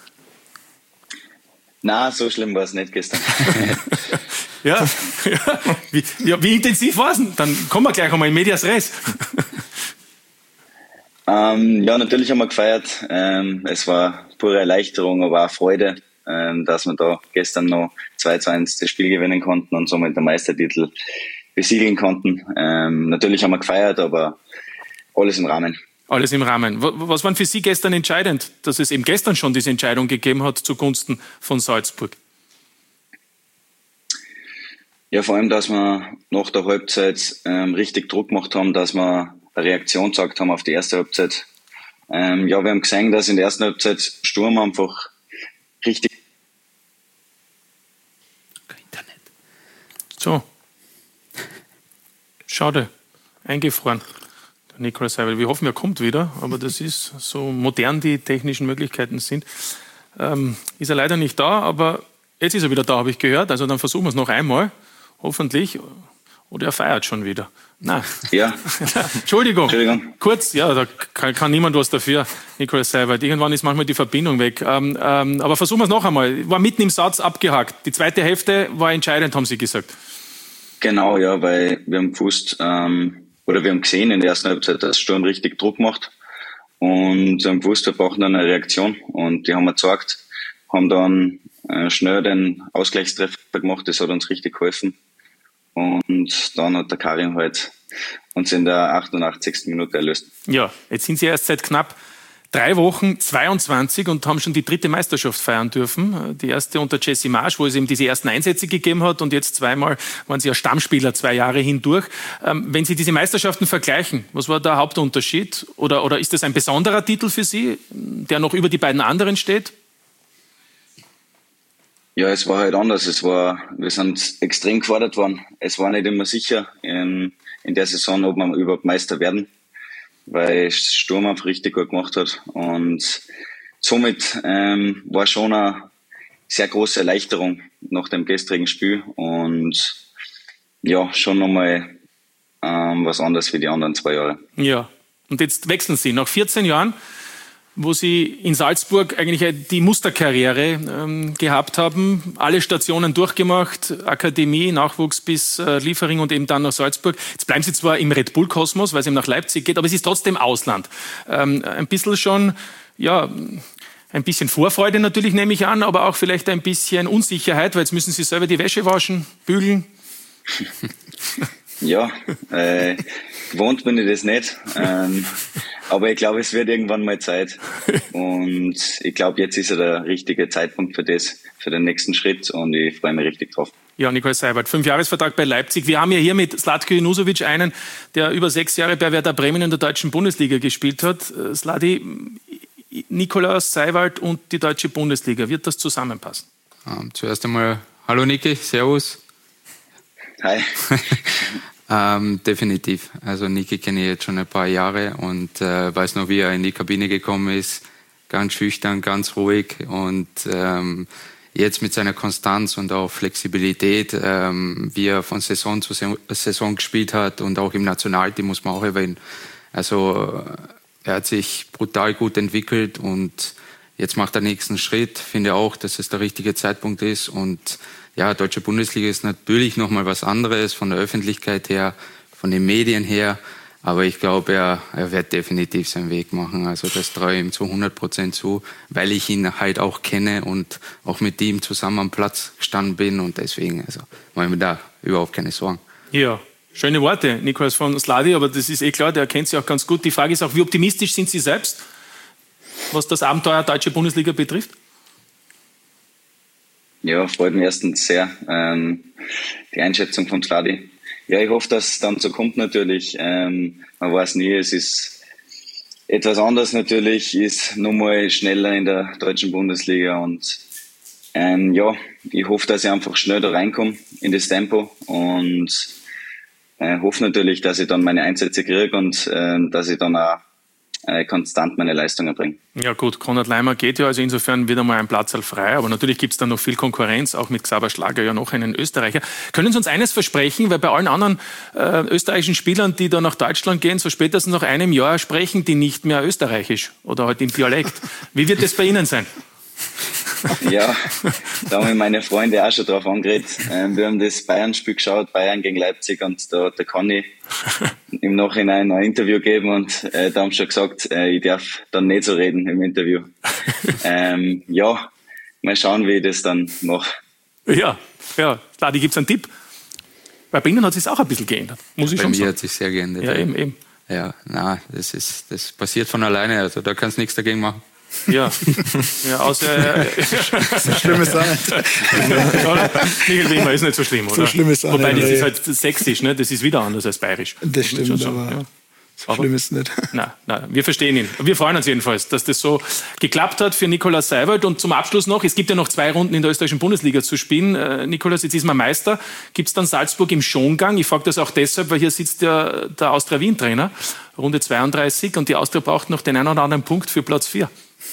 Na, so schlimm war es nicht gestern. Ja. Wie intensiv war es denn? Dann kommen wir gleich einmal in Medias Res. Ja, natürlich haben wir gefeiert. Es war pure Erleichterung, aber auch Freude, dass wir da gestern noch 2-1 das Spiel gewinnen konnten und somit den Meistertitel besiegeln konnten. Natürlich haben wir gefeiert, aber alles im Rahmen. Alles im Rahmen. Was war für Sie gestern entscheidend, dass es eben gestern schon diese Entscheidung gegeben hat zugunsten von Salzburg? Ja, vor allem, dass wir nach der Halbzeit richtig Druck gemacht haben, dass wir eine Reaktion gezeigt haben auf die erste Halbzeit. Wir haben gesehen, dass in der ersten Halbzeit Sturm einfach richtig... Internet. So. Schade. Eingefroren. Der Nikolaus Seiwald. Wir hoffen, er kommt wieder, aber das ist so modern, die technischen Möglichkeiten sind. Ist er leider nicht da, aber jetzt ist er wieder da, habe ich gehört. Also dann versuchen wir es noch einmal. Hoffentlich. Oder er feiert schon wieder. Nein. Ja. Entschuldigung. Kurz, ja, da kann niemand was dafür, Nikolaus Seiwald. Irgendwann ist manchmal die Verbindung weg. Aber versuchen wir es noch einmal. War mitten im Satz abgehakt. Die zweite Hälfte war entscheidend, haben Sie gesagt. Genau, ja, weil wir haben gewusst, wir haben gesehen in der ersten Halbzeit, dass Sturm richtig Druck macht. Und wir haben gewusst, wir brauchen dann eine Reaktion. Und die haben wir gezeigt, haben dann schnell den Ausgleichstreffer gemacht. Das hat uns richtig geholfen. Und dann hat der Karim halt uns in der 88. Minute erlöst. Ja, jetzt sind Sie erst seit knapp 3 Wochen 22 und haben schon die 3. Meisterschaft feiern dürfen. Die erste unter Jesse Marsch, wo es eben diese ersten Einsätze gegeben hat und jetzt zweimal waren Sie ja Stammspieler 2 Jahre hindurch. Wenn Sie diese Meisterschaften vergleichen, was war der Hauptunterschied? Oder ist das ein besonderer Titel für Sie, der noch über die beiden anderen steht? Ja, es war halt anders. Wir sind extrem gefordert worden. Es war nicht immer sicher in der Saison, ob wir überhaupt Meister werden, weil Sturm einfach richtig gut gemacht hat. Und somit war schon eine sehr große Erleichterung nach dem gestrigen Spiel. Und ja, schon nochmal was anderes wie die anderen 2 Jahre. Ja, und jetzt wechseln Sie nach 14 Jahren, wo Sie in Salzburg eigentlich die Musterkarriere gehabt haben, alle Stationen durchgemacht, Akademie, Nachwuchs bis Liefering und eben dann nach Salzburg. Jetzt bleiben Sie zwar im Red Bull-Kosmos, weil es eben nach Leipzig geht, aber es ist trotzdem Ausland. Ein bisschen schon, ja, ein bisschen Vorfreude natürlich, nehme ich an, aber auch vielleicht ein bisschen Unsicherheit, weil jetzt müssen Sie selber die Wäsche waschen, bügeln. Ja, gewohnt bin ich das nicht. Aber ich glaube, es wird irgendwann mal Zeit. Und ich glaube, jetzt ist ja der richtige Zeitpunkt für den nächsten Schritt. Und ich freue mich richtig drauf. Ja, Nikolai Seiwert, 5-Jahresvertrag bei Leipzig. Wir haben ja hier mit Zlatko Junusovic einen, der über 6 Jahre bei Werder Bremen in der deutschen Bundesliga gespielt hat. Sladi, Nikolaus Seiwert und die deutsche Bundesliga. Wird das zusammenpassen? Zuerst einmal, hallo Niki, servus. Hi. Definitiv. Also Niki kenne ich jetzt schon ein paar Jahre und weiß noch, wie er in die Kabine gekommen ist. Ganz schüchtern, ganz ruhig und jetzt mit seiner Konstanz und auch Flexibilität, wie er von Saison zu Saison gespielt hat und auch im Nationalteam muss man auch erwähnen. Also er hat sich brutal gut entwickelt und jetzt macht er den nächsten Schritt. Finde auch, dass es der richtige Zeitpunkt ist und ja, deutsche Bundesliga ist natürlich nochmal was anderes von der Öffentlichkeit her, von den Medien her. Aber ich glaube, er wird definitiv seinen Weg machen. Also das traue ich ihm zu 100% zu, weil ich ihn halt auch kenne und auch mit ihm zusammen am Platz gestanden bin. Und deswegen, also mache ich mir da überhaupt keine Sorgen. Ja, schöne Worte, Nikolaus von Sladi, aber das ist klar, der kennt Sie auch ganz gut. Die Frage ist auch, wie optimistisch sind Sie selbst, was das Abenteuer deutsche Bundesliga betrifft? Ja, freut mich erstens sehr, die Einschätzung von Sladi. Ja, ich hoffe, dass es dann so kommt natürlich. Man weiß nie, es ist etwas anderes natürlich, ist nochmal schneller in der deutschen Bundesliga und ja, ich hoffe, dass ich einfach schnell da reinkomme in das Tempo und hoffe natürlich, dass ich dann meine Einsätze kriege und dass ich dann auch konstant meine Leistung erbringen. Ja gut, Konrad Leimer geht ja, also insofern wird einmal ein Platz frei, aber natürlich gibt es dann noch viel Konkurrenz, auch mit Xaver Schlager ja noch einen Österreicher. Können Sie uns eines versprechen, weil bei allen anderen österreichischen Spielern, die da nach Deutschland gehen, so spätestens nach einem Jahr sprechen die nicht mehr Österreichisch oder halt im Dialekt. Wie wird das bei Ihnen sein? Ja, da haben mich meine Freunde auch schon drauf angeredet. Wir haben das Bayern-Spiel geschaut, Bayern gegen Leipzig, und da kann ich im Nachhinein ein Interview geben und da haben sie schon gesagt, ich darf dann nicht so reden im Interview. Ja, mal schauen, wie ich das dann mache. Ja, klar, gibt es einen Tipp? Weil bei Ihnen hat es sich auch ein bisschen geändert, muss ich schon sagen. Bei mir hat sich sehr geändert. Ja, eben. Ja, das passiert von alleine, also da kannst du nichts dagegen machen. Ja, außer so schlimm ist es nicht. Michael Wimmer ist nicht so schlimm, oder? So schlimm ist es Wobei, das ist halt sächsisch, ne? Das ist wieder anders als bayerisch. Das stimmt, aber so schlimm ist es nicht. Nein, wir verstehen ihn. Wir freuen uns jedenfalls, dass das so geklappt hat für Nikolaus Seiwert. Und zum Abschluss noch, es gibt ja noch 2 Runden in der österreichischen Bundesliga zu spielen. Nikolaus, jetzt ist man Meister. Gibt es dann Salzburg im Schongang? Ich frage das auch deshalb, weil hier sitzt der Austria-Wien-Trainer, Runde 32, und die Austria braucht noch den einen oder anderen Punkt für Platz 4.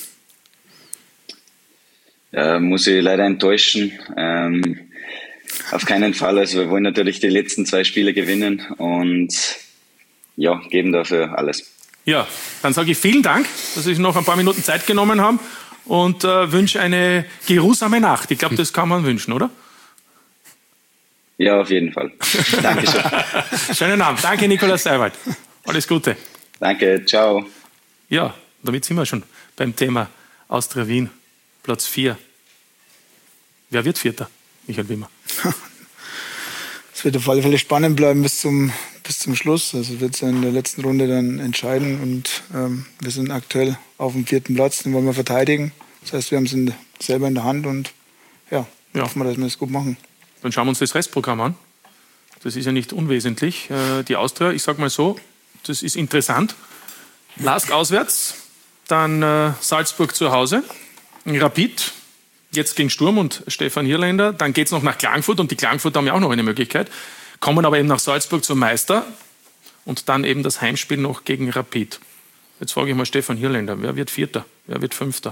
Muss ich leider enttäuschen. Auf keinen Fall. Also wir wollen natürlich die letzten 2 Spiele gewinnen und ja, geben dafür alles. Ja, dann sage ich vielen Dank, dass Sie sich noch ein paar Minuten Zeit genommen haben und wünsche eine geruhsame Nacht. Ich glaube, das kann man wünschen, oder? Ja, auf jeden Fall. Dankeschön. Schönen Abend. Danke, Nikolaus Seiwert. Alles Gute. Danke, ciao. Ja, damit sind wir schon beim Thema Austria Wien. Platz 4. Wer wird Vierter? Michael Wimmer. Es wird auf alle Fälle spannend bleiben bis zum bis zum Schluss. Also wird es in der letzten Runde dann entscheiden. Und wir sind aktuell auf dem 4. Platz, den wollen wir verteidigen. Das heißt, wir haben es selber in der Hand und hoffen wir, dass wir das gut machen. Dann schauen wir uns das Restprogramm an. Das ist ja nicht unwesentlich. Die Austria, ich sage mal so, das ist interessant. Lask auswärts, dann Salzburg zu Hause, Rapid, jetzt gegen Sturm und Stefan Hirländer. Dann geht es noch nach Klagenfurt und die Klagenfurt haben ja auch noch eine Möglichkeit. Kommen aber eben nach Salzburg zum Meister und dann eben das Heimspiel noch gegen Rapid. Jetzt frage ich mal Stefan Hirländer, wer wird Vierter, wer wird Fünfter?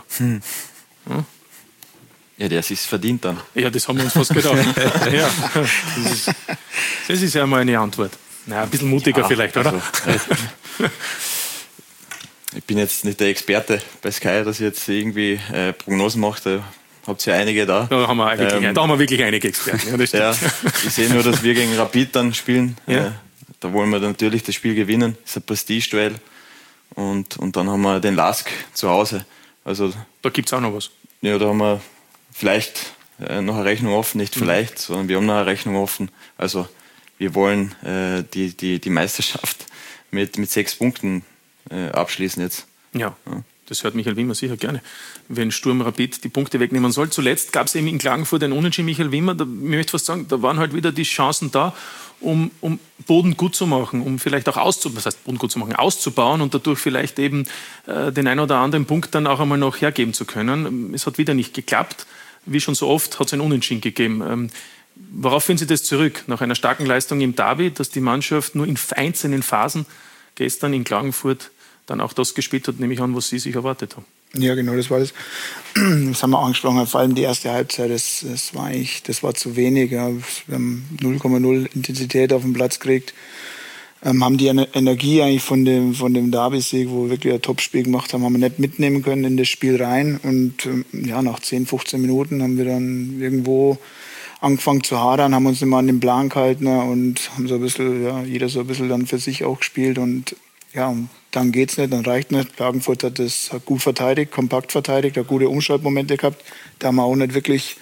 Ja, der ist verdient dann. Ja, das haben wir uns fast gedacht. Ja, das ist ja mal eine Antwort. Naja, ein bisschen mutiger vielleicht, oder? Also, ich bin jetzt nicht der Experte bei Sky, dass ich jetzt irgendwie Prognosen mache. Da habt ihr ja einige da. Da haben wir wirklich einige Experten. Ja, ich sehe nur, dass wir gegen Rapid dann spielen. Ja. Da wollen wir natürlich das Spiel gewinnen. Das ist ein Prestigeduell. Und dann haben wir den Lask zu Hause. Also, da gibt es auch noch was. Ja, da haben wir vielleicht noch eine Rechnung offen. Nicht vielleicht, sondern wir haben noch eine Rechnung offen. Also wir wollen die Meisterschaft mit 6 Punkten abschließen jetzt. Ja. Das hört Michael Wimmer sicher gerne, wenn Sturm Rapid die Punkte wegnehmen soll. Zuletzt gab es eben in Klagenfurt ein Unentschieden, Michael Wimmer. Ich möchte fast sagen, da waren halt wieder die Chancen da, um Boden gut zu machen, um vielleicht auch auszubauen und dadurch vielleicht eben den einen oder anderen Punkt dann auch einmal noch hergeben zu können. Es hat wieder nicht geklappt. Wie schon so oft hat es ein Unentschieden gegeben. Worauf führen Sie das zurück? Nach einer starken Leistung im Derby, dass die Mannschaft nur in einzelnen Phasen gestern in Klagenfurt dann auch das gespielt hat, nehme ich an, was Sie sich erwartet haben. Ja, genau, das war das. Das haben wir angesprochen, vor allem die erste Halbzeit, das war zu wenig. Ja. Wir haben 0,0 Intensität auf den Platz gekriegt, haben die Energie eigentlich von dem Derby-Sieg, wo wir wirklich ein Topspiel gemacht haben, wir nicht mitnehmen können in das Spiel rein. Und nach 10, 15 Minuten haben wir dann irgendwo angefangen zu hadern, haben uns immer an den Plan gehalten und haben so ein bisschen, jeder so ein bisschen dann für sich auch gespielt und dann geht's nicht, dann reicht nicht. Klagenfurt hat gut verteidigt, kompakt verteidigt, hat gute Umschaltmomente gehabt. Da haben wir auch nicht wirklich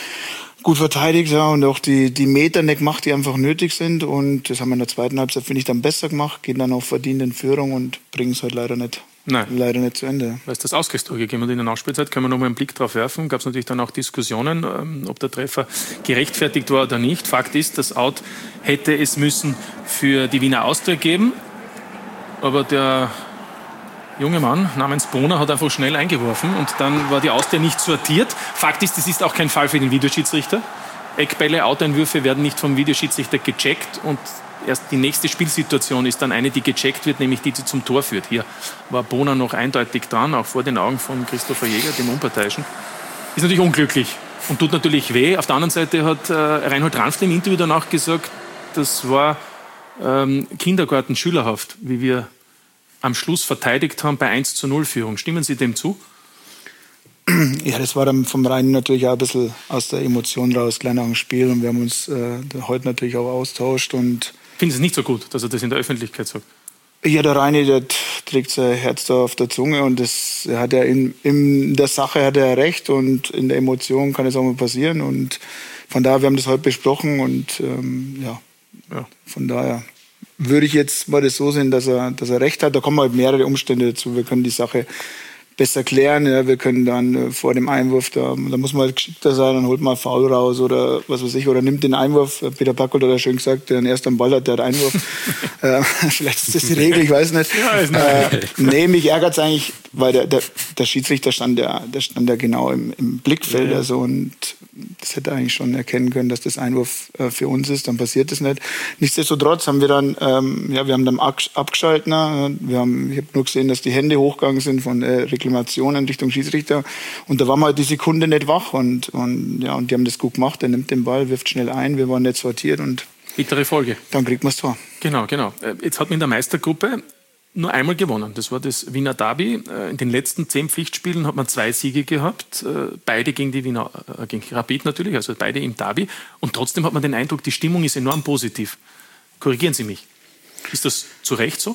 gut verteidigt, und auch die Meter nicht gemacht, die einfach nötig sind. Und das haben wir in der zweiten Halbzeit, finde ich, dann besser gemacht, gehen dann auch verdient in Führung und bringen es halt leider nicht zu Ende. Weil es das Ausgleichstor gegeben hat in der Nachspielzeit, können wir noch mal einen Blick drauf werfen. Gab es natürlich dann auch Diskussionen, ob der Treffer gerechtfertigt war oder nicht. Fakt ist, das Out hätte es müssen für die Wiener Austria geben. Aber der junge Mann namens Bohner hat einfach schnell eingeworfen und dann war die Austria nicht sortiert. Fakt ist, das ist auch kein Fall für den Videoschiedsrichter. Eckbälle, Outeinwürfe werden nicht vom Videoschiedsrichter gecheckt und erst die nächste Spielsituation ist dann eine, die gecheckt wird, nämlich die zum Tor führt. Hier war Bohner noch eindeutig dran, auch vor den Augen von Christopher Jäger, dem Unparteiischen. Ist natürlich unglücklich und tut natürlich weh. Auf der anderen Seite hat Reinhold Ranftl im Interview danach gesagt, das war Kindergarten-schülerhaft, wie wir am Schluss verteidigt haben bei 1:0 Führung. Stimmen Sie dem zu? Ja, das war dann vom Reinen natürlich auch ein bisschen aus der Emotion raus, gleich nach dem Spiel. Und wir haben uns heute natürlich auch austauscht. Und finden Sie es nicht so gut, dass er das in der Öffentlichkeit sagt? Ja, der Reini, der trägt sein Herz da auf der Zunge und das hat er in der Sache hat er recht und in der Emotion kann es auch mal passieren. Und von daher, wir haben das heute besprochen und von daher würde ich jetzt mal das so sehen, dass er recht hat. Da kommen halt mehrere Umstände dazu. Wir können die Sache besser klären. Ja. Wir können dann vor dem Einwurf, da muss man halt geschickter sein, dann holt man Foul raus oder was weiß ich, oder nimmt den Einwurf. Peter Packold hat ja schön gesagt, der erst am Ball hat, der hat Einwurf. Vielleicht ist das die Regel, ich weiß nicht. Nee, mich ärgert es eigentlich, weil der Schiedsrichter stand ja genau im Blickfeld. Ja. Also, und das hätte er eigentlich schon erkennen können, dass das Einwurf für uns ist. Dann passiert das nicht. Nichtsdestotrotz haben wir dann, wir haben dann abgeschaltet. Ich habe nur gesehen, dass die Hände hochgegangen sind von Reklamationen Richtung Schiedsrichter. Und da waren wir halt die Sekunde nicht wach. Und die haben das gut gemacht. Er nimmt den Ball, wirft schnell ein. Wir waren nicht sortiert. Und bittere Folge. Dann kriegt man das Tor. Genau. Jetzt hat man in der Meistergruppe nur einmal gewonnen. Das war das Wiener Derby. In den letzten 10 Pflichtspielen hat man 2 Siege gehabt. Beide gegen gegen Rapid natürlich, also beide im Derby. Und trotzdem hat man den Eindruck, die Stimmung ist enorm positiv. Korrigieren Sie mich. Ist das zu Recht so?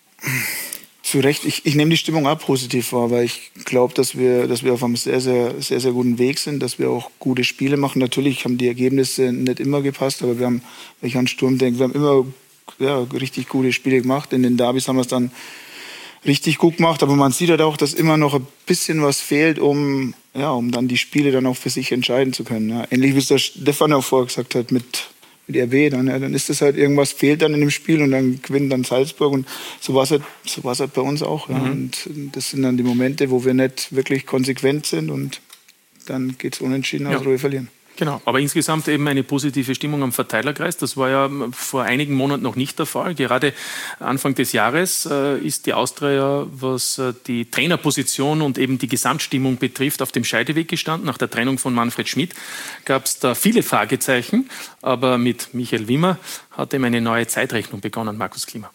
Zu Recht. Ich nehme die Stimmung auch positiv wahr, weil ich glaube, dass wir auf einem sehr, sehr, sehr, sehr guten Weg sind, dass wir auch gute Spiele machen. Natürlich haben die Ergebnisse nicht immer gepasst, aber wenn ich an Sturm denke, wir haben immer richtig gute Spiele gemacht. In den Derbys haben wir es dann richtig gut gemacht, aber man sieht halt auch, dass immer noch ein bisschen was fehlt, um dann die Spiele dann auch für sich entscheiden zu können. Ja. Ähnlich wie es der Stefan auch vorher gesagt hat mit RB, dann ist das halt, irgendwas fehlt dann in dem Spiel und dann gewinnt dann Salzburg und so war es halt bei uns auch. Ja. Und das sind dann die Momente, wo wir nicht wirklich konsequent sind und dann geht es unentschieden aus, wo wir verlieren. Genau, aber insgesamt eben eine positive Stimmung am Verteilerkreis. Das war ja vor einigen Monaten noch nicht der Fall. Gerade Anfang des Jahres ist die Austria, was die Trainerposition und eben die Gesamtstimmung betrifft, auf dem Scheideweg gestanden. Nach der Trennung von Manfred Schmidt gab es da viele Fragezeichen. Aber mit Michael Wimmer hat eben eine neue Zeitrechnung begonnen, Markus Klima.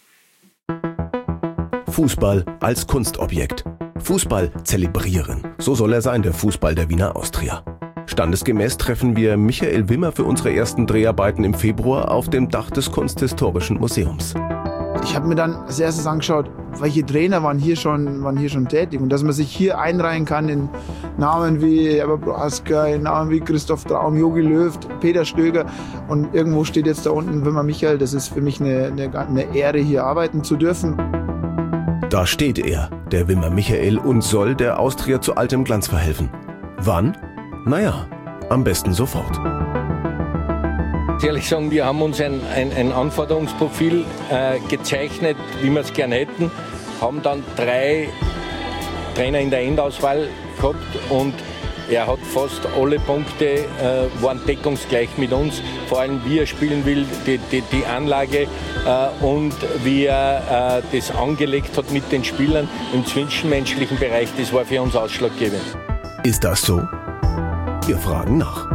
Fußball als Kunstobjekt. Fußball zelebrieren. So soll er sein, der Fußball der Wiener Austria. Standesgemäß treffen wir Michael Wimmer für unsere ersten Dreharbeiten im Februar auf dem Dach des Kunsthistorischen Museums. Ich habe mir dann als erstes angeschaut, welche Trainer waren hier schon tätig und dass man sich hier einreihen kann in Namen wie Herbert Prohaska, in Namen wie Christoph Traum, Jogi Löw, Peter Stöger und irgendwo steht jetzt da unten Wimmer Michael. Das ist für mich eine Ehre, hier arbeiten zu dürfen. Da steht er, der Wimmer Michael, und soll der Austria zu altem Glanz verhelfen. Wann? Naja, am besten sofort. Ehrlich sagen, wir haben uns ein Anforderungsprofil gezeichnet, wie wir es gerne hätten, haben dann 3 Trainer in der Endauswahl gehabt und er hat fast alle Punkte, waren deckungsgleich mit uns, vor allem wie er spielen will, die Anlage und wie er das angelegt hat mit den Spielern im zwischenmenschlichen Bereich, das war für uns ausschlaggebend. Ist das so? Wir fragen nach.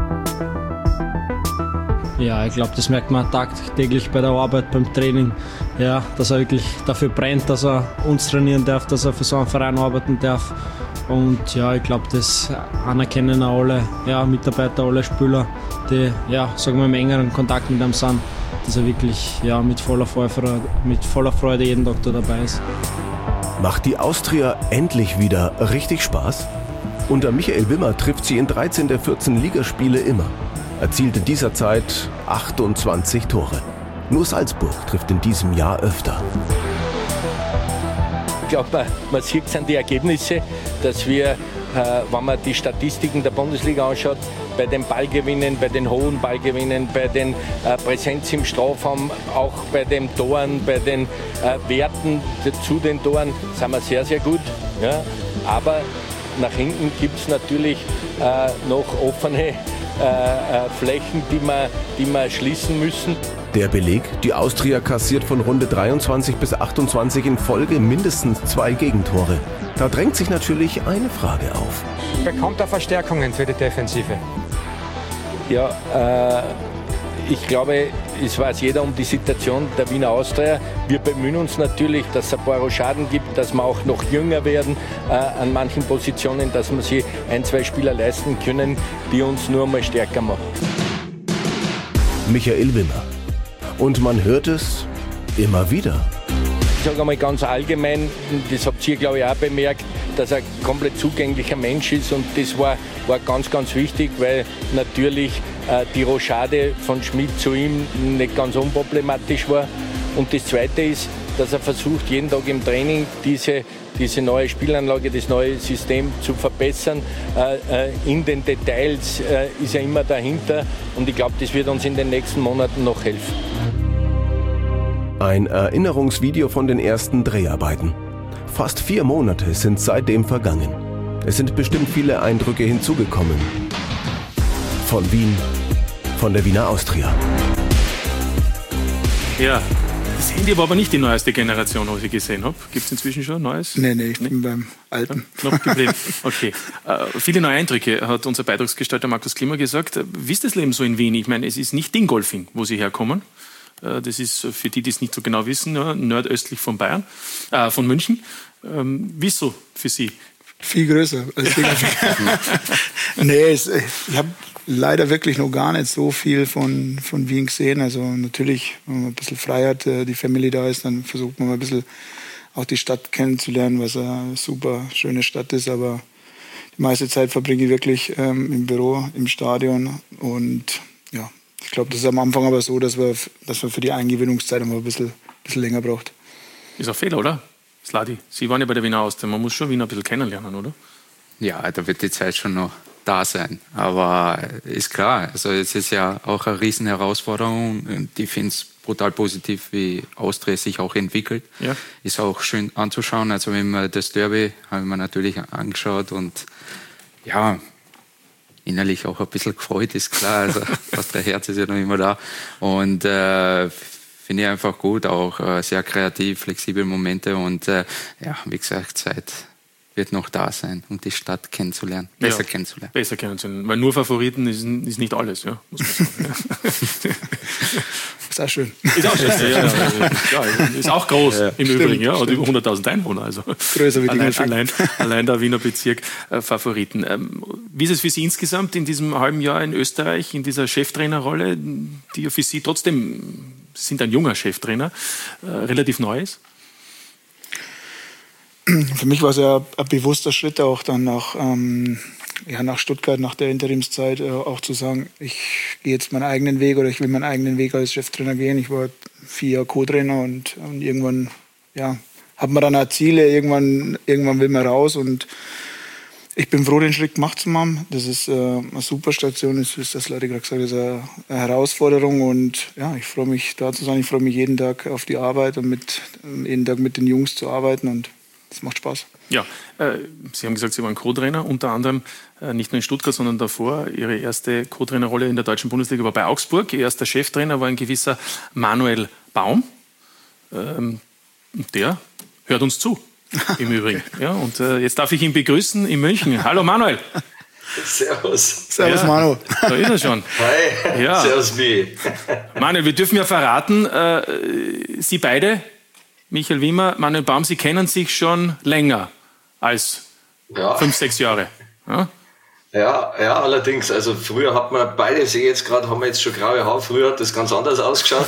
Ja, ich glaube, das merkt man tagtäglich bei der Arbeit, beim Training. Ja, dass er wirklich dafür brennt, dass er uns trainieren darf, dass er für so einen Verein arbeiten darf. Und ja, ich glaube, das anerkennen auch alle Mitarbeiter, alle Spieler, die sagen wir, im engeren Kontakt mit ihm sind, dass er wirklich mit voller Freude jeden Tag da dabei ist. Macht die Austria endlich wieder richtig Spaß? Unter Michael Wimmer trifft sie in 13 der 14 Ligaspiele immer. Erzielt in dieser Zeit 28 Tore. Nur Salzburg trifft in diesem Jahr öfter. Ich glaube, man sieht es an die Ergebnisse, dass wir, wenn man die Statistiken der Bundesliga anschaut, bei den Ballgewinnen, bei den hohen Ballgewinnen, bei den Präsenz im Strafraum, auch bei den Toren, bei den Werten zu den Toren, sind wir sehr, sehr gut. Ja? Aber nach hinten gibt es natürlich noch offene Flächen, die wir schließen müssen. Der Beleg, die Austria kassiert von Runde 23 bis 28 in Folge mindestens 2 Gegentore. Da drängt sich natürlich eine Frage auf. Bekommt er Verstärkungen für die Defensive? Ja, ich glaube, es weiß jeder um die Situation der Wiener Austria. Wir bemühen uns natürlich, dass es ein paar Rochaden gibt, dass wir auch noch jünger werden an manchen Positionen, dass wir sie 1-2 Spieler leisten können, die uns nur mal stärker machen. Michael Wimmer. Und man hört es immer wieder. Ich sage einmal ganz allgemein, das habt ihr, glaube ich, auch bemerkt, dass er ein komplett zugänglicher Mensch ist und das war ganz, ganz wichtig, weil natürlich die Rochade von Schmidt zu ihm nicht ganz unproblematisch war. Und das Zweite ist, dass er versucht, jeden Tag im Training diese neue Spielanlage, das neue System zu verbessern. In den Details ist er immer dahinter und ich glaube, das wird uns in den nächsten Monaten noch helfen. Ein Erinnerungsvideo von den ersten Dreharbeiten. Fast 4 Monate sind seitdem vergangen. Es sind bestimmt viele Eindrücke hinzugekommen. Von Wien, von der Wiener Austria. Ja, das Handy war aber nicht die neueste Generation, was ich gesehen habe. Gibt es inzwischen schon Neues? Nee, ich bin beim Alten. Noch geblieben. Okay. Viele neue Eindrücke, hat unser Beitragsgestalter Markus Klima gesagt. Wie ist das Leben so in Wien? Ich meine, es ist nicht Dingolfing, wo Sie herkommen. Das ist für die es nicht so genau wissen, nordöstlich von von München. Wie ist so für Sie? Viel größer als Dingolfing. Nee, ich habe leider wirklich noch gar nicht so viel von Wien gesehen. Also natürlich, wenn man ein bisschen Freiheit, die Family da ist, dann versucht man mal ein bisschen auch die Stadt kennenzulernen, was eine super schöne Stadt ist. Aber die meiste Zeit verbringe ich wirklich im Büro, im Stadion. Und ja, ich glaube, das ist am Anfang aber so, dass wir für die Eingewinnungszeit immer ein bisschen bisschen länger braucht. Ist auch Fehler, oder? Sladi, Sie waren ja bei der Wiener Austria. Man muss schon Wien ein bisschen kennenlernen, oder? Ja, da wird die Zeit schon noch da sein. Aber ist klar, also es ist ja auch eine riesen Herausforderung. Ich finde es brutal positiv, wie Austria sich auch entwickelt. Ja. Ist auch schön anzuschauen. Also wenn man das Derby haben wir natürlich angeschaut und ja, innerlich auch ein bisschen gefreut, ist klar. Also Austria Herz ist ja noch immer da. Und finde ich einfach gut, auch sehr kreativ, flexible Momente und ja, wie gesagt, Zeit wird noch da sein, um die Stadt kennenzulernen, besser kennenzulernen. Besser kennenzulernen, weil nur Favoriten ist nicht alles, ja, muss man sagen. Ist auch schön. Ist auch schön, ja, ist auch groß im Übrigen, ja, und über 100.000 Einwohner, also größer wie allein der Wiener Bezirk Favoriten. Wie ist es für Sie insgesamt in diesem halben Jahr in Österreich, in dieser Cheftrainerrolle, die ja für Sie trotzdem, Sie sind ein junger Cheftrainer, relativ neu ist? Für mich war es ja ein bewusster Schritt auch dann nach Stuttgart, nach der Interimszeit, auch zu sagen, ich gehe jetzt meinen eigenen Weg oder ich will meinen eigenen Weg als Cheftrainer gehen. Ich war 4 Jahre Co-Trainer und irgendwann hat man dann auch Ziele, irgendwann will man raus und ich bin froh, den Schritt gemacht zu haben. Das ist eine super Station, das ist, das Leute gerade gesagt, das ist eine Herausforderung und ja, ich freue mich da zu sein. Ich freue mich jeden Tag auf die Arbeit und jeden Tag mit den Jungs zu arbeiten und das macht Spaß. Ja, Sie haben gesagt, Sie waren Co-Trainer, unter anderem nicht nur in Stuttgart, sondern davor. Ihre erste Co-Trainerrolle in der deutschen Bundesliga war bei Augsburg. Ihr erster Cheftrainer war ein gewisser Manuel Baum. Der hört uns zu, im Übrigen. Ja, und jetzt darf ich ihn begrüßen in München. Hallo Manuel. Servus. Servus Manu. Da ist er schon. Hi, ja. Servus B. Manuel, wir dürfen ja verraten, Sie beide, Michael Wimmer, Manuel Baum, Sie kennen sich schon länger als 5-6 Jahre. Ja, allerdings. Also früher hat man beide, sehe jetzt gerade, haben wir jetzt schon graue Haare. Früher hat das ganz anders ausgeschaut.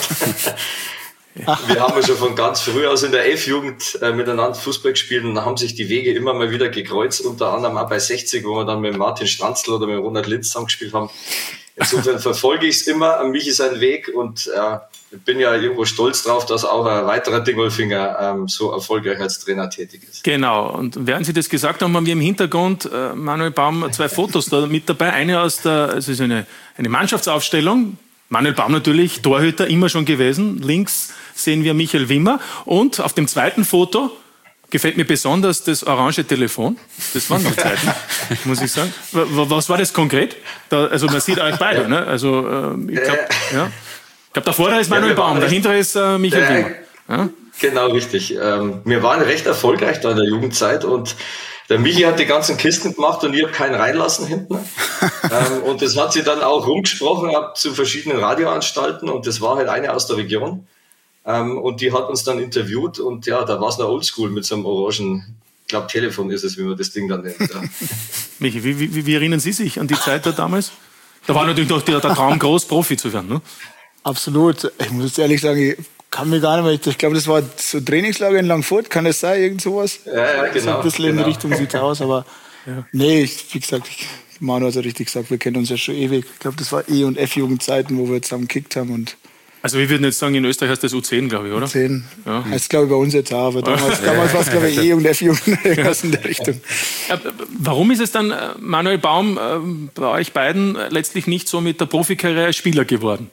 Wir haben ja schon von ganz früh aus in der F-Jugend miteinander Fußball gespielt und dann haben sich die Wege immer mal wieder gekreuzt, unter anderem auch bei 60, wo wir dann mit Martin Stranzl oder mit Ronald Linz zusammengespielt haben. Insofern verfolge ich es immer, an Michi seinen Weg und ich bin ja irgendwo stolz drauf, dass auch ein weiterer Dingolfinger so erfolgreich als Trainer tätig ist. Genau, und während Sie das gesagt haben, haben wir im Hintergrund Manuel Baum 2 Fotos da mit dabei. Eine es ist eine Mannschaftsaufstellung. Manuel Baum natürlich, Torhüter immer schon gewesen. Links sehen wir Michael Wimmer und auf dem zweiten Foto gefällt mir besonders das orange Telefon. Das waren noch Zeiten, muss ich sagen. Was war das konkret? Also man sieht euch beide, ne? Also ich glaube, da vorne ist Manuel Baum, dahinter ist Michael Wimmer. Ja? Genau, richtig. Wir waren recht erfolgreich da in der Jugendzeit und der Michi hat die ganzen Kisten gemacht und ich habe keinen reinlassen hinten. Und das hat sie dann auch rumgesprochen zu verschiedenen Radioanstalten und das war halt eine aus der Region. Und die hat uns dann interviewt und ja, da war es noch oldschool mit so einem orangen, ich glaube Telefon ist es, wie man das Ding dann nennt. Ja. Michi, wie erinnern Sie sich an die Zeit da damals? Da war natürlich noch der Traum groß, Profi zu werden, ne? Absolut. Ich muss jetzt ehrlich sagen, ich kann mir gar nicht mehr, ich glaube, das war so Trainingslager in Langfurt, kann das sein, irgend sowas? Ja, genau. So ein bisschen in die Richtung sieht es aus, aber nee, wie gesagt, Manu hat ja richtig gesagt, wir kennen uns ja schon ewig. Ich glaube, das war E- und F-Jugendzeiten, wo wir zusammen gekickt haben und also wir würden jetzt sagen, in Österreich heißt das U10, glaube ich, oder? U10. Ja. Heißt, glaube ich, bei uns jetzt auch. Aber damals war es, glaube ich, E- und F-Jugend irgendwas in der Richtung. Warum ist es dann, Manuel Baum, bei euch beiden letztlich nicht so mit der Profikarriere als Spieler geworden?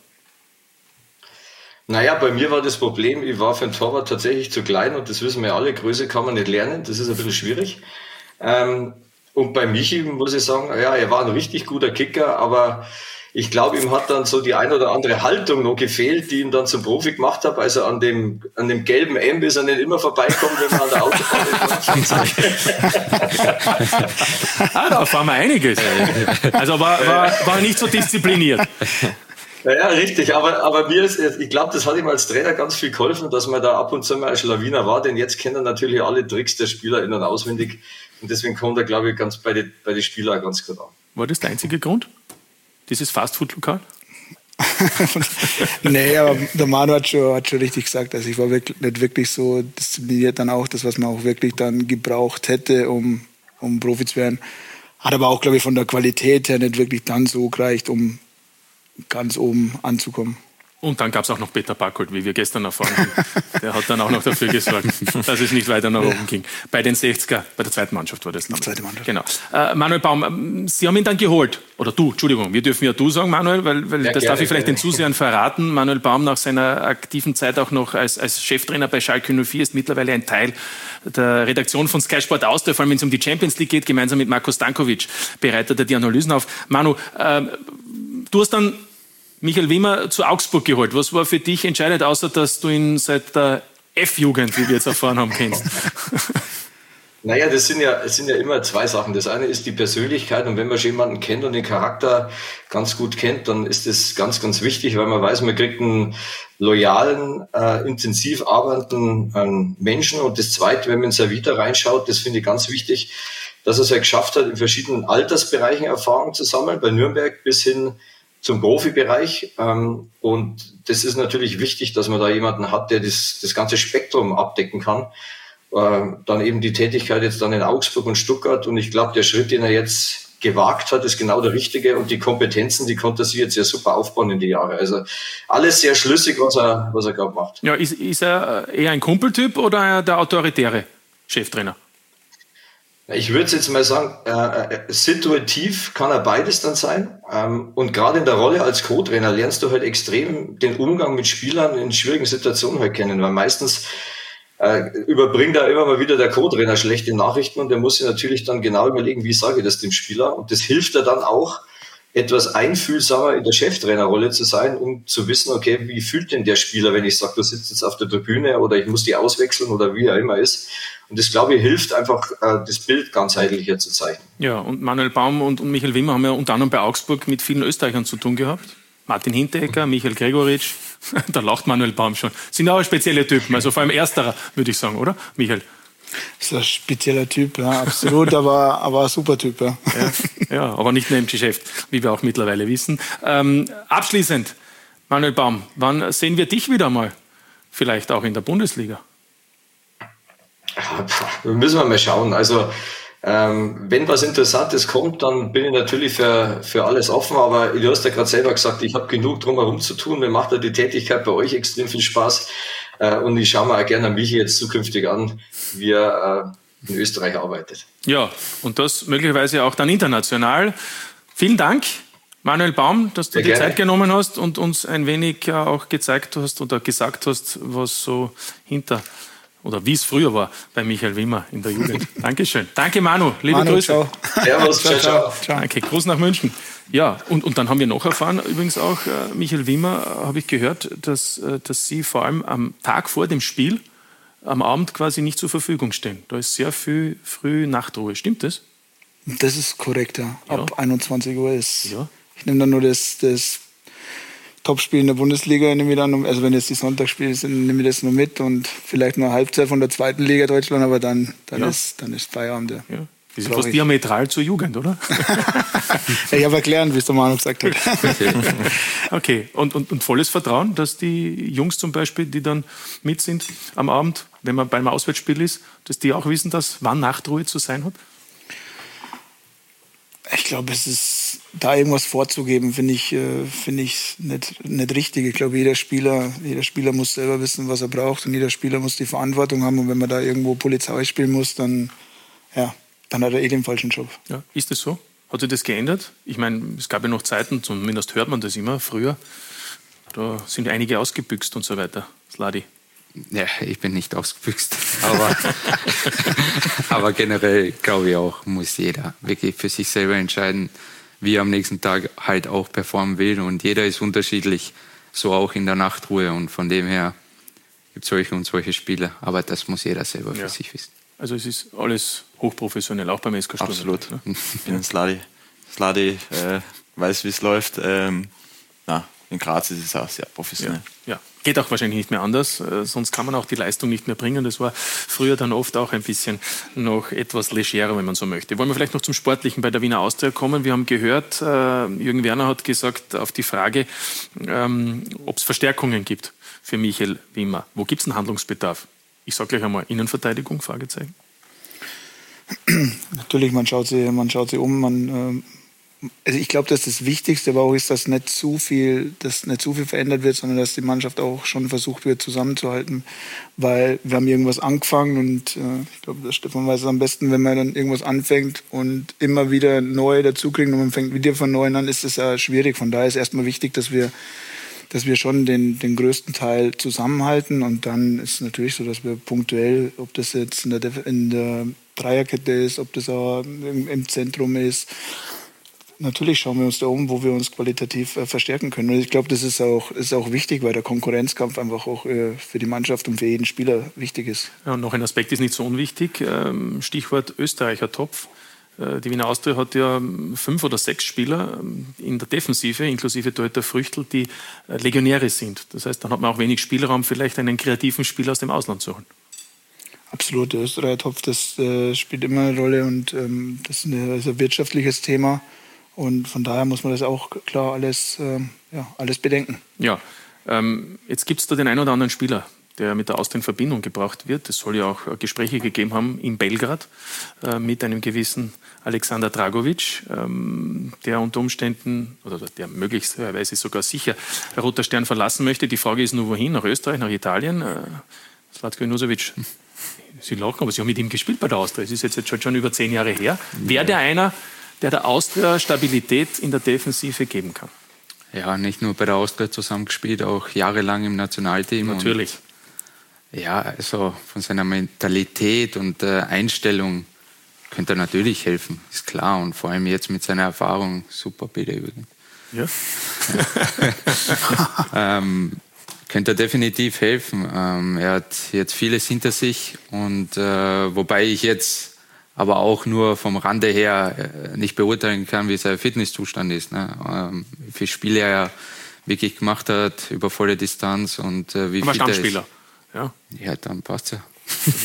Naja, bei mir war das Problem, ich war für einen Torwart tatsächlich zu klein und das wissen wir alle, Größe kann man nicht lernen, das ist ein bisschen schwierig. Und bei Michi muss ich sagen, ja, er war ein richtig guter Kicker, aber ich glaube, ihm hat dann so die ein oder andere Haltung noch gefehlt, die ihn dann zum Profi gemacht hat. Also an dem gelben M ist er nicht immer vorbeikommen, wenn man an der Autobahn ist. Da erfahren wir einiges. Also war nicht so diszipliniert. Ja, richtig. Aber ich glaube, das hat ihm als Trainer ganz viel geholfen, dass man da ab und zu mal ein Schlawiner war, denn jetzt kennen natürlich alle Tricks der Spieler in- und auswendig. Und deswegen kommt er, glaube ich, ganz bei den Spielern ganz gut an. War das der einzige Grund? Dieses Fastfood-Lokal? Nee, aber der Manu hat schon richtig gesagt. Also ich war nicht wirklich so diszipliniert dann auch, das, was man auch wirklich dann gebraucht hätte, um Profi zu werden. Hat aber auch, glaube ich, von der Qualität her nicht wirklich dann so gereicht, um ganz oben anzukommen. Und dann gab es auch noch Peter Backold, wie wir gestern erfahren haben. Der hat dann auch noch dafür gesorgt, dass es nicht weiter nach oben ging. Bei den 60er, bei der zweiten Mannschaft war das. Die zweite Mannschaft. Genau. Manuel Baum, Sie haben ihn dann geholt. Oder du, Entschuldigung, wir dürfen ja du sagen, Manuel, weil ja, das darf ich vielleicht den Zusehern verraten. Manuel Baum nach seiner aktiven Zeit auch noch als Cheftrainer bei Schalke 04 ist mittlerweile ein Teil der Redaktion von Sky Sport Austria, vor allem wenn es um die Champions League geht, gemeinsam mit Marko Stankovic bereitet er die Analysen auf. Manu, du hast dann Michael Wimmer zu Augsburg geholt. Was war für dich entscheidend, außer dass du ihn seit der F-Jugend, wie wir jetzt erfahren haben, kennst? Naja, es sind ja immer zwei Sachen. Das eine ist die Persönlichkeit, und wenn man schon jemanden kennt und den Charakter ganz gut kennt, dann ist das ganz, ganz wichtig, weil man weiß, man kriegt einen loyalen, intensiv arbeitenden Menschen. Und das Zweite, wenn man in sein Vita reinschaut, das finde ich ganz wichtig, dass er es ja geschafft hat, in verschiedenen Altersbereichen Erfahrung zu sammeln, bei Nürnberg bis hin zum Profibereich. Und das ist natürlich wichtig, dass man da jemanden hat, der das ganze Spektrum abdecken kann. Dann eben die Tätigkeit jetzt dann in Augsburg und Stuttgart. Und ich glaube, der Schritt, den er jetzt gewagt hat, ist genau der richtige. Und die Kompetenzen, die konnte er sich jetzt sehr super aufbauen in die Jahre. Also alles sehr schlüssig, was er gerade macht. Ja, ist er eher ein Kumpeltyp oder der autoritäre Cheftrainer? Ich würde jetzt mal sagen, situativ kann er beides dann sein. Und gerade in der Rolle als Co-Trainer lernst du halt extrem den Umgang mit Spielern in schwierigen Situationen halt kennen, weil meistens überbringt da immer mal wieder der Co-Trainer schlechte Nachrichten und der muss sich natürlich dann genau überlegen, wie sage ich das dem Spieler, und das hilft er dann auch, etwas einfühlsamer in der Cheftrainerrolle zu sein, um zu wissen, okay, wie fühlt denn der Spieler, wenn ich sage, du sitzt jetzt auf der Tribüne oder ich muss die auswechseln oder wie er immer ist. Und das, glaube ich, hilft einfach, das Bild ganzheitlicher zu zeichnen. Ja, und Manuel Baum und Michael Wimmer haben ja unter anderem bei Augsburg mit vielen Österreichern zu tun gehabt. Martin Hinteregger, Michael Gregoritsch, da lacht Manuel Baum schon. Sind auch spezielle Typen, also vor allem ersterer, würde ich sagen, oder, Michael? Das ist ein spezieller Typ, ja, absolut, aber ein super Typ. Ja. Ja, aber nicht nur im Geschäft, wie wir auch mittlerweile wissen. Abschließend, Manuel Baum, wann sehen wir dich wieder mal? Vielleicht auch in der Bundesliga? Müssen wir mal schauen. Also wenn was Interessantes kommt, dann bin ich natürlich für alles offen, aber du hast ja gerade selber gesagt, ich habe genug drumherum zu tun. Mir macht ja die Tätigkeit bei euch extrem viel Spaß und ich schaue mir auch gerne Michi jetzt zukünftig an, wie er in Österreich arbeitet. Ja, und das möglicherweise auch dann international. Vielen Dank, Manuel Baum, dass du dir Zeit genommen hast und uns ein wenig auch gezeigt hast oder gesagt hast, was so oder wie es früher war bei Michael Wimmer in der Jugend. Dankeschön. Danke, Manu. Liebe Grüße. Ciao. Servus. Ciao. Danke. Gruß nach München. Ja, und dann haben wir noch erfahren, übrigens auch, Michael Wimmer, habe ich gehört, dass Sie vor allem am Tag vor dem Spiel, am Abend quasi nicht zur Verfügung stehen. Da ist sehr viel früh Nachtruhe. Stimmt das? Das ist korrekt, ja. Ab 21 Uhr ist. Ja. Ich nehme dann nur das Topspiel in der Bundesliga, nehme ich dann, also wenn jetzt die Sonntagsspiele sind, nehme ich das nur mit und vielleicht nur Halbzeit von der zweiten Liga Deutschland, aber dann ist Feierabend. Ja. Das ist fast diametral zur Jugend, oder? Ja, ich habe erklärt, wie es der Manu gesagt hat. Okay, und volles Vertrauen, dass die Jungs zum Beispiel, die dann mit sind am Abend, wenn man beim Auswärtsspiel ist, dass die auch wissen, wann Nachtruhe zu sein hat? Ich glaube, es ist da irgendwas vorzugeben, finde ich nicht richtig. Ich glaube, jeder Spieler muss selber wissen, was er braucht, und jeder Spieler muss die Verantwortung haben. Und wenn man da irgendwo Polizei spielen muss, dann hat er den falschen Job. Ja, ist das so? Hat sich das geändert? Ich meine, es gab ja noch Zeiten, zumindest hört man das immer früher, da sind einige ausgebüxt und so weiter. Sladi. Ja, ich bin nicht ausgebüxt, aber generell glaube ich auch, muss jeder wirklich für sich selber entscheiden, wie er am nächsten Tag halt auch performen will, und jeder ist unterschiedlich, so auch in der Nachtruhe, und von dem her gibt es solche und solche Spiele, aber das muss jeder selber für sich wissen. Also es ist alles hochprofessionell, auch beim SK Sturm. Absolut. Ne? Ich bin ein Sladi weiß, wie es läuft. In Graz ist es auch sehr professionell. Ja. Geht auch wahrscheinlich nicht mehr anders, sonst kann man auch die Leistung nicht mehr bringen. Das war früher dann oft auch ein bisschen noch etwas legerer, wenn man so möchte. Wollen wir vielleicht noch zum Sportlichen bei der Wiener Austria kommen? Wir haben gehört, Jürgen Werner hat gesagt auf die Frage, ob es Verstärkungen gibt für Michael Wimmer. Wo gibt es einen Handlungsbedarf? Ich sage gleich einmal, Innenverteidigung, Fragezeichen. Natürlich, man schaut sie um, man Also ich glaube, dass das Wichtigste aber auch ist, dass nicht zu viel verändert wird, sondern dass die Mannschaft auch schon versucht wird, zusammenzuhalten. Weil wir haben irgendwas angefangen und ich glaube, der Stefan weiß es am besten, wenn man dann irgendwas anfängt und immer wieder neu dazukriegen und man fängt wieder von neu an, ist das ja schwierig. Von daher ist erstmal wichtig, dass wir schon den größten Teil zusammenhalten. Und dann ist es natürlich so, dass wir punktuell, ob das jetzt in der Dreierkette ist, ob das auch im Zentrum ist, natürlich schauen wir uns da um, wo wir uns qualitativ verstärken können. Und ich glaube, das ist auch wichtig, weil der Konkurrenzkampf einfach auch für die Mannschaft und für jeden Spieler wichtig ist. Ja, und noch ein Aspekt ist nicht so unwichtig. Stichwort Österreicher Topf. Die Wiener Austria hat ja 5 oder 6 Spieler in der Defensive, inklusive Torhüter Früchtl, die Legionäre sind. Das heißt, dann hat man auch wenig Spielraum, vielleicht einen kreativen Spieler aus dem Ausland zu holen. Absolut, der Österreicher-Topf, das spielt immer eine Rolle und das ist ein wirtschaftliches Thema. Und von daher muss man das auch klar alles bedenken. Ja, jetzt gibt es da den einen oder anderen Spieler, der mit der Austria in Verbindung gebracht wird. Es soll ja auch Gespräche gegeben haben in Belgrad mit einem gewissen Alexander Dragovic, der unter Umständen, oder der möglicherweise sogar sicher Roter Stern verlassen möchte. Die Frage ist nur, wohin? Nach Österreich, nach Italien? Slatko Junusovic, Sie lachen, aber Sie haben mit ihm gespielt bei der Austria. Es ist jetzt schon über 10 Jahre her. Wäre der einer, der Austria Stabilität in der Defensive geben kann? Ja, nicht nur bei der Austria zusammengespielt, auch jahrelang im Nationalteam. Natürlich. Und, ja, also von seiner Mentalität und Einstellung könnte er natürlich helfen, ist klar. Und vor allem jetzt mit seiner Erfahrung, super bitte übrigens. Ja. Könnte er definitiv helfen. Er hat jetzt vieles hinter sich und wobei ich jetzt aber auch nur vom Rande her nicht beurteilen kann, wie sein Fitnesszustand ist. Ne? Wie viele Spiele er wirklich gemacht hat, über volle Distanz und wie fit er ist. Stammspieler. Ja, dann passt ja.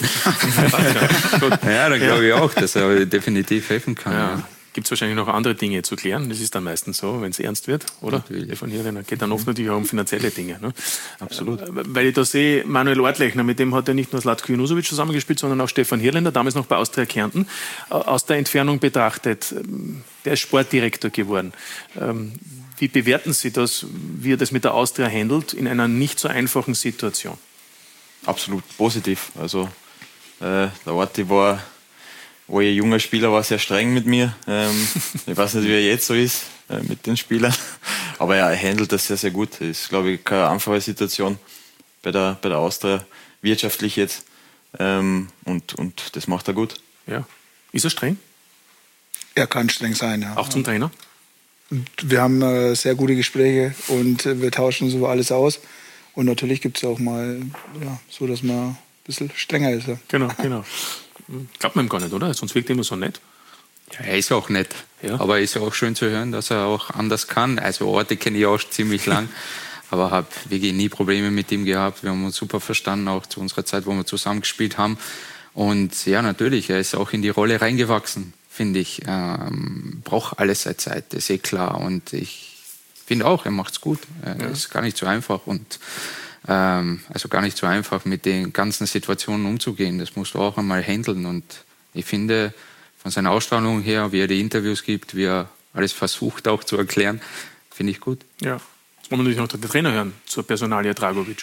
Ja, dann glaube ich auch, dass er definitiv helfen kann. Ja. Gibt es wahrscheinlich noch andere Dinge zu klären. Das ist dann meistens so, wenn es ernst wird, oder? Von hier geht dann oft natürlich auch um finanzielle Dinge. Ne? Absolut. Weil ich da sehe, Manuel Ortlechner, mit dem hat ja nicht nur Slatko Junusovic zusammengespielt, sondern auch Stefan Hirländer, damals noch bei Austria Kärnten. Aus der Entfernung betrachtet, der ist Sportdirektor geworden. Wie bewerten Sie das, wie er das mit der Austria handelt, in einer nicht so einfachen Situation? Absolut positiv. Also der Orti war, wo ich junger Spieler war, sehr streng mit mir. Ich weiß nicht, wie er jetzt so ist mit den Spielern. Aber ja, er handelt das sehr, sehr gut. Das ist, glaube ich, keine einfache Situation bei der Austria, wirtschaftlich jetzt. Und das macht er gut. Ja. Ist er streng? Er kann streng sein, ja. Auch zum Trainer? Wir haben sehr gute Gespräche und wir tauschen so alles aus. Und natürlich gibt es auch mal so, dass man ein bisschen strenger ist. Ja. Genau. Glaubt man ihm gar nicht, oder? Sonst wirkt er immer so nett. Ja, er ist auch nett. Ja. Aber es ist auch schön zu hören, dass er auch anders kann. Also Orte kenne ich auch ziemlich lang. Aber habe wirklich nie Probleme mit ihm gehabt. Wir haben uns super verstanden, auch zu unserer Zeit, wo wir zusammen gespielt haben. Und ja, natürlich, er ist auch in die Rolle reingewachsen, finde ich. Braucht alles seine Zeit, das ist eh klar. Und ich finde auch, er macht es gut. Ist gar nicht so einfach. Und also gar nicht so einfach, mit den ganzen Situationen umzugehen. Das musst du auch einmal handeln. Und ich finde, von seiner Ausstrahlung her, wie er die Interviews gibt, wie er alles versucht auch zu erklären, finde ich gut. Ja, jetzt wollen wir natürlich noch den Trainer hören zur Personalie Dragovic.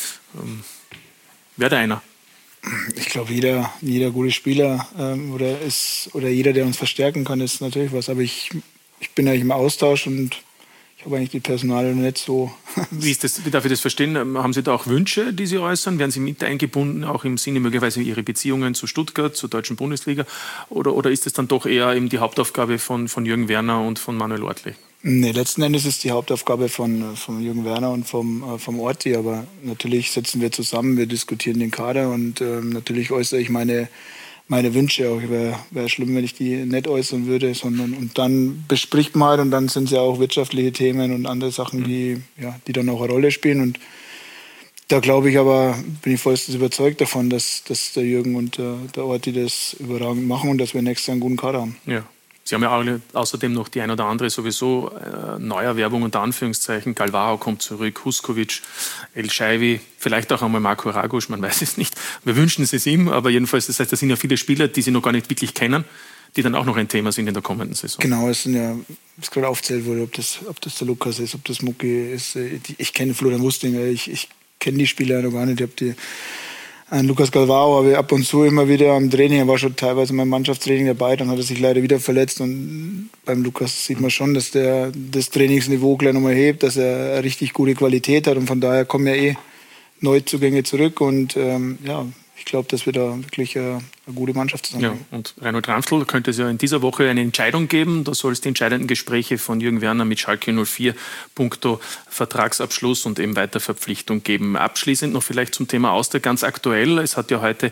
Wäre da einer? Ich glaube, jeder gute Spieler oder jeder, der uns verstärken kann, ist natürlich was. Aber ich bin eigentlich im Austausch und ich habe eigentlich die Personalie nicht so. Wie darf ich das verstehen? Haben Sie da auch Wünsche, die Sie äußern? Werden Sie mit eingebunden, auch im Sinne möglicherweise Ihre Beziehungen zu Stuttgart, zur deutschen Bundesliga? Oder ist es dann doch eher eben die Hauptaufgabe von Jürgen Werner und von Manuel Ortlechner? Nee, letzten Endes ist die Hauptaufgabe von Jürgen Werner und vom Orti. Aber natürlich sitzen wir zusammen, wir diskutieren den Kader und natürlich äußere ich meine Wünsche auch. Wäre schlimm, wenn ich die nicht äußern würde, und dann bespricht man halt und dann sind es ja auch wirtschaftliche Themen und andere Sachen, die dann auch eine Rolle spielen. Und da glaube ich aber, bin ich vollstens überzeugt davon, dass der Jürgen und der Orti das überragend machen und dass wir nächstes Jahr einen guten Kader haben. Ja. Sie haben ja außerdem noch die ein oder andere sowieso Neuerwerbung unter Anführungszeichen. Galvao kommt zurück, Huskovic, El Shaiwi, vielleicht auch einmal Marco Ragusch, man weiß es nicht. Wir wünschen es ihm, aber jedenfalls, das heißt, da sind ja viele Spieler, die Sie noch gar nicht wirklich kennen, die dann auch noch ein Thema sind in der kommenden Saison. Genau, es sind ja, was gerade aufgezählt wurde, ob das der Lukas ist, ob das Mucki ist. Ich kenne Florian Wustinger, ich kenne die Spieler noch gar nicht. Ich habe Lukas Galvao habe ich ab und zu immer wieder am Training, er war schon teilweise in meinem Mannschaftstraining dabei, dann hat er sich leider wieder verletzt und beim Lukas sieht man schon, dass der das Trainingsniveau gleich nochmal hebt, dass er eine richtig gute Qualität hat und von daher kommen ja Neuzugänge zurück und ich glaube, dass wir da wirklich eine gute Mannschaft zusammen haben. Ja, und Reinhold Ramstl könnte es ja in dieser Woche eine Entscheidung geben. Da soll es die entscheidenden Gespräche von Jürgen Werner mit Schalke 04 puncto Vertragsabschluss und eben Weiterverpflichtung geben. Abschließend noch vielleicht zum Thema Austria ganz aktuell. Es hat ja heute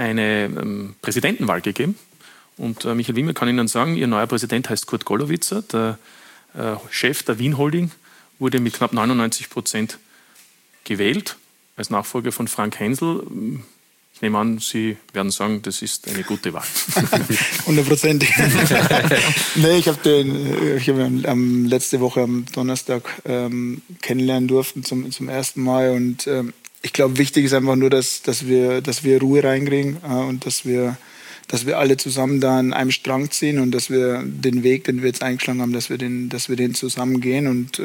eine Präsidentenwahl gegeben. Und Michael Wimmer kann Ihnen sagen, Ihr neuer Präsident heißt Kurt Gollowitzer. Der Chef der Wien Holding wurde mit knapp 99% gewählt als Nachfolger von Frank Hensel. Ich nehme an, Sie werden sagen, das ist eine gute Wahl. 100%. Nee, ich habe ihn letzte Woche am Donnerstag kennenlernen durften zum ersten Mal. Und ich glaube, wichtig ist einfach nur, dass wir Ruhe reinkriegen und dass wir alle zusammen da an einem Strang ziehen und dass wir den Weg, den wir jetzt eingeschlagen haben, dass wir den zusammen gehen und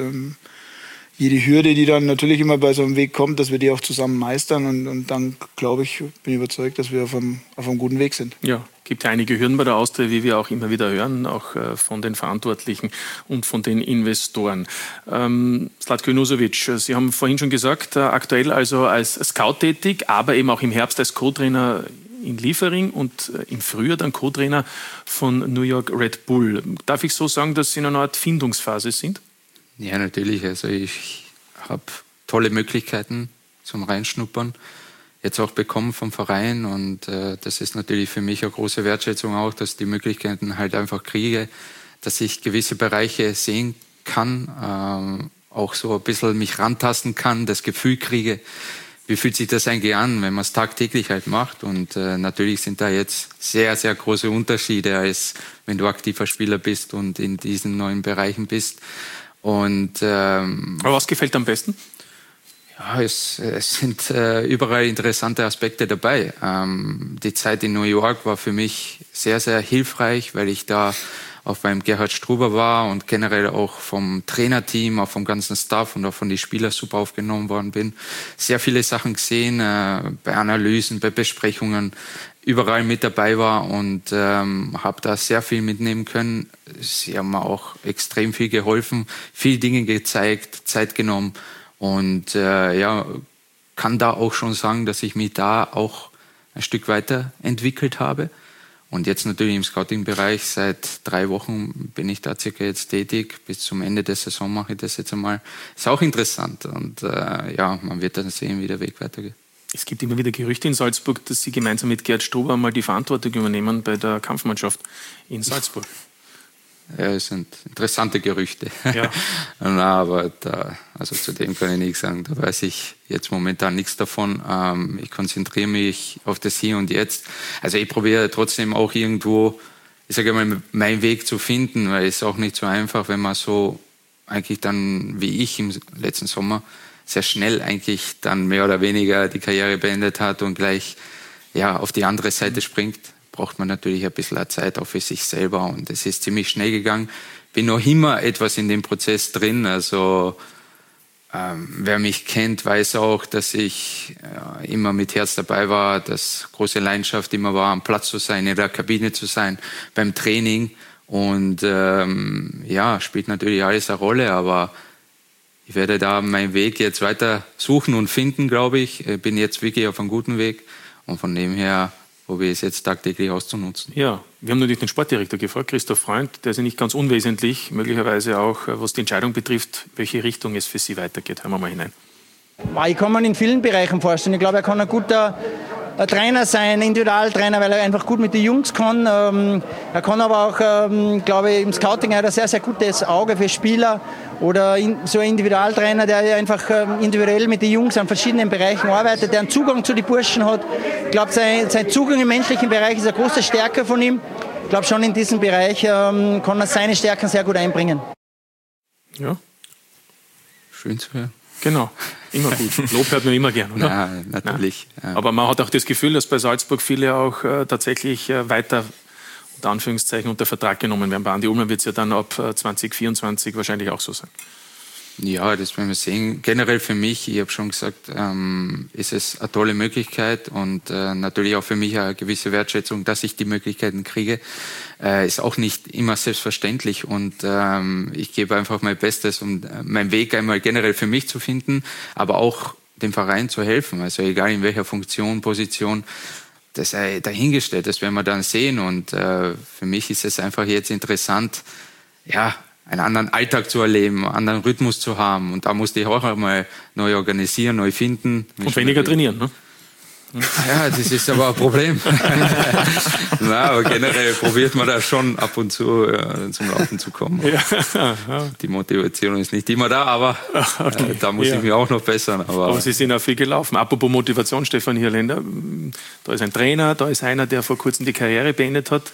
jede Hürde, die dann natürlich immer bei so einem Weg kommt, dass wir die auch zusammen meistern und dann, glaube ich, bin ich überzeugt, dass wir auf einem guten Weg sind. Ja, gibt ja einige Hürden bei der Austria, wie wir auch immer wieder hören, auch von den Verantwortlichen und von den Investoren. Zlatko Junusovic, Sie haben vorhin schon gesagt, aktuell also als Scout tätig, aber eben auch im Herbst als Co-Trainer in Liefering und im Frühjahr dann Co-Trainer von New York Red Bull. Darf ich so sagen, dass Sie in einer Art Findungsphase sind? Ja, natürlich. Also ich habe tolle Möglichkeiten zum Reinschnuppern jetzt auch bekommen vom Verein und das ist natürlich für mich eine große Wertschätzung auch, dass ich die Möglichkeiten halt einfach kriege, dass ich gewisse Bereiche sehen kann, auch so ein bisschen mich rantasten kann, das Gefühl kriege, wie fühlt sich das eigentlich an, wenn man es tagtäglich halt macht und natürlich sind da jetzt sehr, sehr große Unterschiede, als wenn du aktiver Spieler bist und in diesen neuen Bereichen bist. Und, aber was gefällt am besten? Ja, es sind überall interessante Aspekte dabei. Die Zeit in New York war für mich sehr, sehr hilfreich, weil ich da auch beim Gerhard Struber war und generell auch vom Trainerteam, auch vom ganzen Staff und auch von den Spielern super aufgenommen worden bin. Sehr viele Sachen gesehen, bei Analysen, bei Besprechungen, überall mit dabei war und habe da sehr viel mitnehmen können. Sie haben mir auch extrem viel geholfen, viele Dinge gezeigt, Zeit genommen und kann da auch schon sagen, dass ich mich da auch ein Stück weiterentwickelt habe. Und jetzt natürlich im Scouting-Bereich, seit 3 Wochen bin ich da circa jetzt tätig. Bis zum Ende der Saison mache ich das jetzt einmal. Ist auch interessant und man wird dann sehen, wie der Weg weitergeht. Es gibt immer wieder Gerüchte in Salzburg, dass Sie gemeinsam mit Gerd Struber mal die Verantwortung übernehmen bei der Kampfmannschaft in Salzburg. Ja, es sind interessante Gerüchte. Ja. Aber zu dem kann ich nichts sagen. Da weiß ich jetzt momentan nichts davon. Ich konzentriere mich auf das Hier und Jetzt. Also ich probiere trotzdem auch irgendwo, ich sage mal, meinen Weg zu finden, weil es ist auch nicht so einfach, wenn man so eigentlich dann, wie ich im letzten Sommer, sehr schnell eigentlich dann mehr oder weniger die Karriere beendet hat und gleich auf die andere Seite springt, braucht man natürlich ein bisschen Zeit auch für sich selber und es ist ziemlich schnell gegangen. Bin noch immer etwas in dem Prozess drin, also wer mich kennt, weiß auch, dass ich immer mit Herz dabei war, dass große Leidenschaft immer war, am Platz zu sein, in der Kabine zu sein, beim Training und spielt natürlich alles eine Rolle, aber ich werde da meinen Weg jetzt weiter suchen und finden, glaube ich. Ich bin jetzt wirklich auf einem guten Weg und von dem her probiere ich es jetzt tagtäglich auszunutzen. Ja, wir haben natürlich den Sportdirektor gefragt, Christoph Freund, der ist ja nicht ganz unwesentlich, möglicherweise auch, was die Entscheidung betrifft, welche Richtung es für Sie weitergeht. Hören wir mal hinein. Ich kann mir in vielen Bereichen vorstellen. Ich glaube, er kann ein guter Trainer sein, Individualtrainer, weil er einfach gut mit den Jungs kann. Er kann aber auch, glaube ich, im Scouting hat er sehr, sehr gutes Auge für Spieler oder so ein Individualtrainer, der einfach individuell mit den Jungs an verschiedenen Bereichen arbeitet, der einen Zugang zu den Burschen hat. Ich glaube, sein Zugang im menschlichen Bereich ist eine große Stärke von ihm. Ich glaube, schon in diesem Bereich kann er seine Stärken sehr gut einbringen. Ja. Schön zu hören. Genau, immer gut. Lob hört man immer gern, oder? Ja, natürlich. Ja. Aber man hat auch das Gefühl, dass bei Salzburg viele auch tatsächlich weiter unter Anführungszeichen unter Vertrag genommen werden. Bei Andi Ullmann wird es ja dann ab 2024 wahrscheinlich auch so sein. Ja, das werden wir sehen. Generell für mich, ich habe schon gesagt, ist es eine tolle Möglichkeit und natürlich auch für mich eine gewisse Wertschätzung, dass ich die Möglichkeiten kriege. Ist auch nicht immer selbstverständlich und ich gebe einfach mein Bestes, um meinen Weg einmal generell für mich zu finden, aber auch dem Verein zu helfen. Also egal in welcher Funktion, Position, das sei dahingestellt, das werden wir dann sehen und für mich ist es einfach jetzt interessant, ja, einen anderen Alltag zu erleben, einen anderen Rhythmus zu haben. Und da musste ich auch einmal neu organisieren, neu finden. Und weniger trainieren, ne? Ja, das ist aber ein Problem. Na, aber generell probiert man da schon ab und zu zum Laufen zu kommen. Ja. Die Motivation ist nicht immer da, aber da muss ich mich auch noch bessern. Aber Sie sind auch viel gelaufen. Apropos Motivation, Stefan Hirländer, da ist ein Trainer, da ist einer, der vor kurzem die Karriere beendet hat.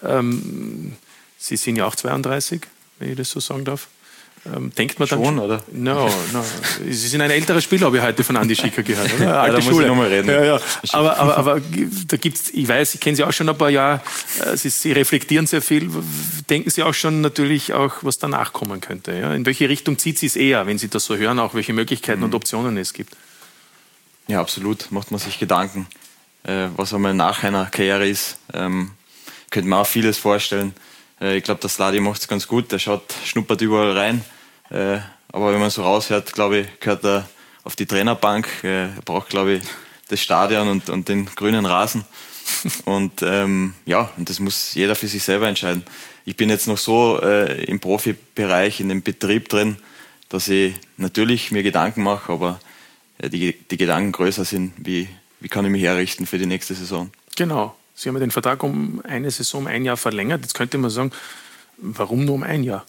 Sie sind ja auch 32. Wenn ich das so sagen darf. Denkt man dann schon, oder? No. Sie sind ein älterer Spieler, habe ich heute von Andi Schicker gehört. Oder? Alte da Schule. Muss ich noch mal reden. Ja. Aber da gibt's, ich weiß, ich kenne Sie auch schon ein paar Jahre, Sie reflektieren sehr viel. Denken Sie auch schon natürlich auch, was danach kommen könnte? Ja? In welche Richtung zieht Sie es eher, wenn Sie das so hören, auch welche Möglichkeiten und Optionen es gibt? Ja, absolut. Macht man sich Gedanken, was einmal nach einer Karriere ist. Könnte man auch vieles vorstellen. Ich glaube, der Sladi macht es ganz gut. Der schnuppert überall rein. Aber wenn man so raushört, glaube ich, gehört er auf die Trainerbank. Er braucht, glaube ich, das Stadion und den grünen Rasen. Und und das muss jeder für sich selber entscheiden. Ich bin jetzt noch so im Profibereich, in dem Betrieb drin, dass ich natürlich mir Gedanken mache, aber die Gedanken größer sind, wie kann ich mich herrichten für die nächste Saison. Genau. Sie haben ja den Vertrag um eine Saison, um ein Jahr verlängert. Jetzt könnte man sagen, warum nur um ein Jahr?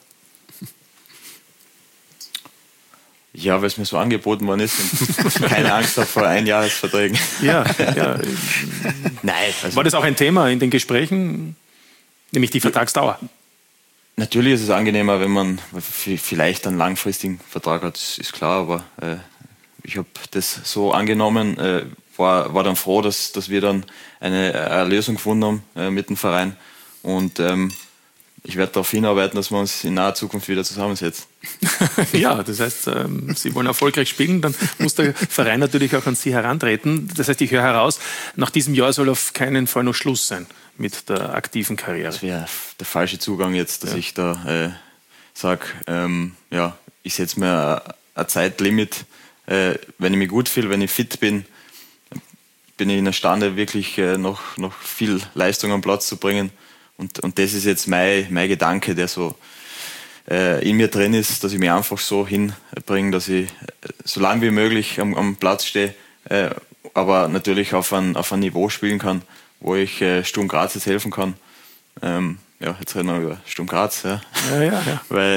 Ja, weil es mir so angeboten worden ist und keine Angst habe vor Einjahresverträgen. Ja. Nein. Also war das auch ein Thema in den Gesprächen, nämlich die Vertragsdauer? Natürlich ist es angenehmer, wenn man vielleicht einen langfristigen Vertrag hat, ist klar, aber ich habe das so angenommen, war dann froh, dass wir dann eine Lösung gefunden haben mit dem Verein. Und ich werde darauf hinarbeiten, dass wir uns in naher Zukunft wieder zusammensetzen. Ja, das heißt, Sie wollen erfolgreich spielen, dann muss der Verein natürlich auch an Sie herantreten. Das heißt, ich höre heraus, nach diesem Jahr soll auf keinen Fall noch Schluss sein mit der aktiven Karriere. Das wäre der falsche Zugang jetzt, dass ich da sage, ich setze mir ein Zeitlimit. Wenn ich mich gut fühle, wenn ich fit bin ich imstande, wirklich noch viel Leistung am Platz zu bringen. Und das ist jetzt mein Gedanke, der so in mir drin ist, dass ich mich einfach so hinbringe, dass ich so lange wie möglich am Platz stehe, aber natürlich auf ein Niveau spielen kann, wo ich Sturm Graz jetzt helfen kann. Jetzt reden wir über Sturm Graz. Ja. Weil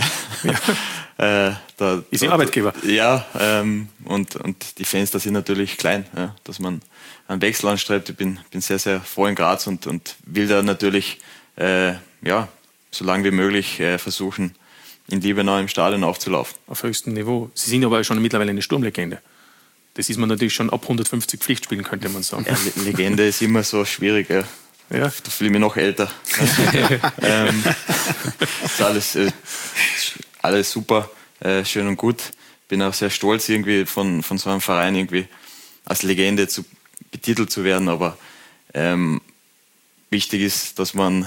ist Ihr Arbeitgeber. Ja, und die Fans da sind natürlich klein, ja, dass man einen Wechsel anstrebt. Ich bin sehr, sehr froh in Graz und will da natürlich so lange wie möglich versuchen, in Liebenau im Stadion aufzulaufen. Auf höchstem Niveau. Sie sind aber schon mittlerweile eine Sturmlegende. Das ist man natürlich schon ab 150 Pflichtspielen, könnte man sagen. Ja, Legende ist immer so schwierig. Ja. Da fühle ich mich noch älter. Ist alles super, schön und gut. Bin auch sehr stolz, irgendwie von so einem Verein irgendwie als Legende betitelt zu werden. Aber wichtig ist, dass man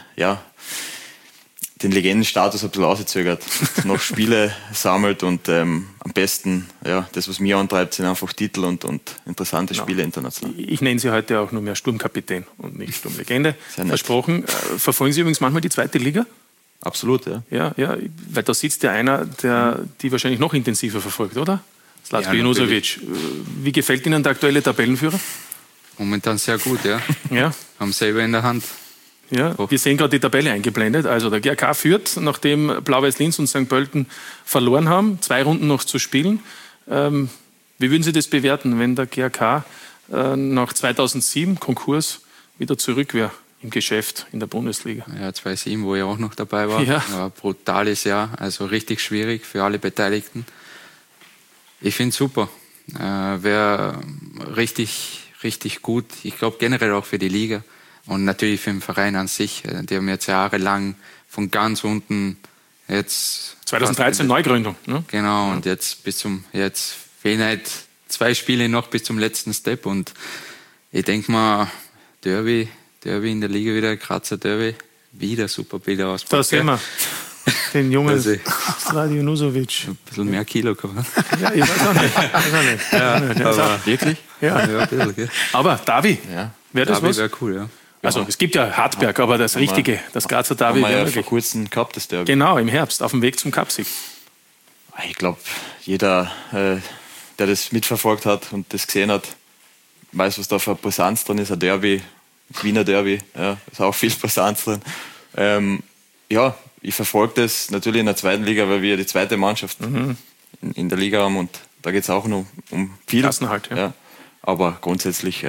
den Legendenstatus ein bisschen auszögert, noch Spiele sammelt und am besten, das, was mich antreibt, sind einfach Titel und interessante Spiele international. Ich nenne Sie heute auch nur mehr Sturmkapitän und nicht Sturmlegende. Versprochen. Verfolgen Sie übrigens manchmal die zweite Liga? Absolut, ja. Ja, weil da sitzt ja einer, der die wahrscheinlich noch intensiver verfolgt, oder? Zlatko Junusovic. Wie gefällt Ihnen der aktuelle Tabellenführer? Momentan sehr gut, ja. Haben selber in der Hand. Ja, wir sehen gerade die Tabelle eingeblendet. Also der GRK führt, nachdem Blau-Weiß Linz und St. Pölten verloren haben. 2 Runden noch zu spielen. Wie würden Sie das bewerten, wenn der GRK nach 2007 Konkurs wieder zurück wäre im Geschäft in der Bundesliga? Ja, 2007, wo ich auch noch dabei war. Ja. War ein brutales Jahr, also richtig schwierig für alle Beteiligten. Ich finde es super. Wäre richtig gut. Ich glaube generell auch für die Liga. Und natürlich für den Verein an sich. Die haben jetzt jahrelang von ganz unten jetzt... 2013 Neugründung. Ne? Genau, und jetzt fehlen halt 2 Spiele noch bis zum letzten Step. Und ich denke mal, Derby in der Liga wieder, Grazer Derby, wieder super Bilder aus. Da sehen wir den jungen Sladi Junusovic. Ein bisschen mehr Kilo gehabt. Ja, ich weiß auch nicht. Aber wirklich? Ja, ein bisschen, okay. Aber Derby, wäre das was? Wäre cool, ja. Also es gibt ja Hartberg, aber das richtige, das Grazer Derby wäre vor kurzem gehabt, das Derby. Genau, im Herbst, auf dem Weg zum Cupsieg. Ich glaube, jeder, der das mitverfolgt hat und das gesehen hat, weiß, was da für Brisanz drin ist. Ein Derby, Wiener Derby, ja, ist auch viel Brisanz drin. Ich verfolge das natürlich in der zweiten Liga, weil wir die zweite Mannschaft in der Liga haben und da geht es auch noch um viel. Klassenhalt, ja. Aber grundsätzlich,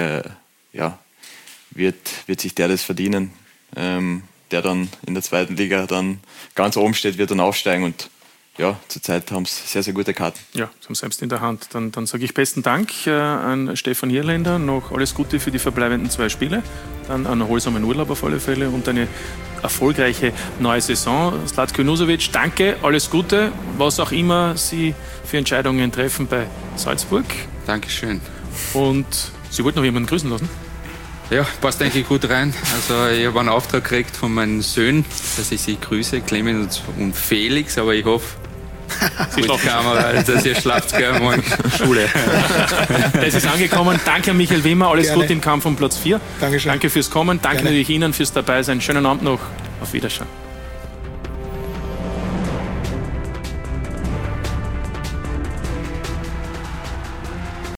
wird sich der das verdienen, der dann in der zweiten Liga dann ganz oben steht, wird dann aufsteigen und ja, zurzeit haben sie sehr, sehr gute Karten. Ja, sie haben selbst in der Hand. Dann sage ich besten Dank an Stefan Hirländer, noch alles Gute für die verbleibenden 2 Spiele, dann einen erholsamen Urlaub auf alle Fälle und eine erfolgreiche neue Saison. Zlatko Junusovic, danke, alles Gute, was auch immer Sie für Entscheidungen treffen bei Salzburg. Dankeschön. Und Sie wollten noch jemanden grüßen lassen? Ja, passt eigentlich gut rein. Also ich habe einen Auftrag gekriegt von meinen Söhnen, dass ich sie grüße, Clemens und Felix, aber ich hoffe, Sie Kamera, dass ihr schlaft gerne morgen Schule. Das ist angekommen. Danke an Michael Wimmer, alles Gerne. Gute im Kampf um Platz 4. Dankeschön. Danke fürs Kommen, danke Gerne. natürlich Ihnen fürs Dabeisein. Schönen Abend noch, auf Wiedersehen.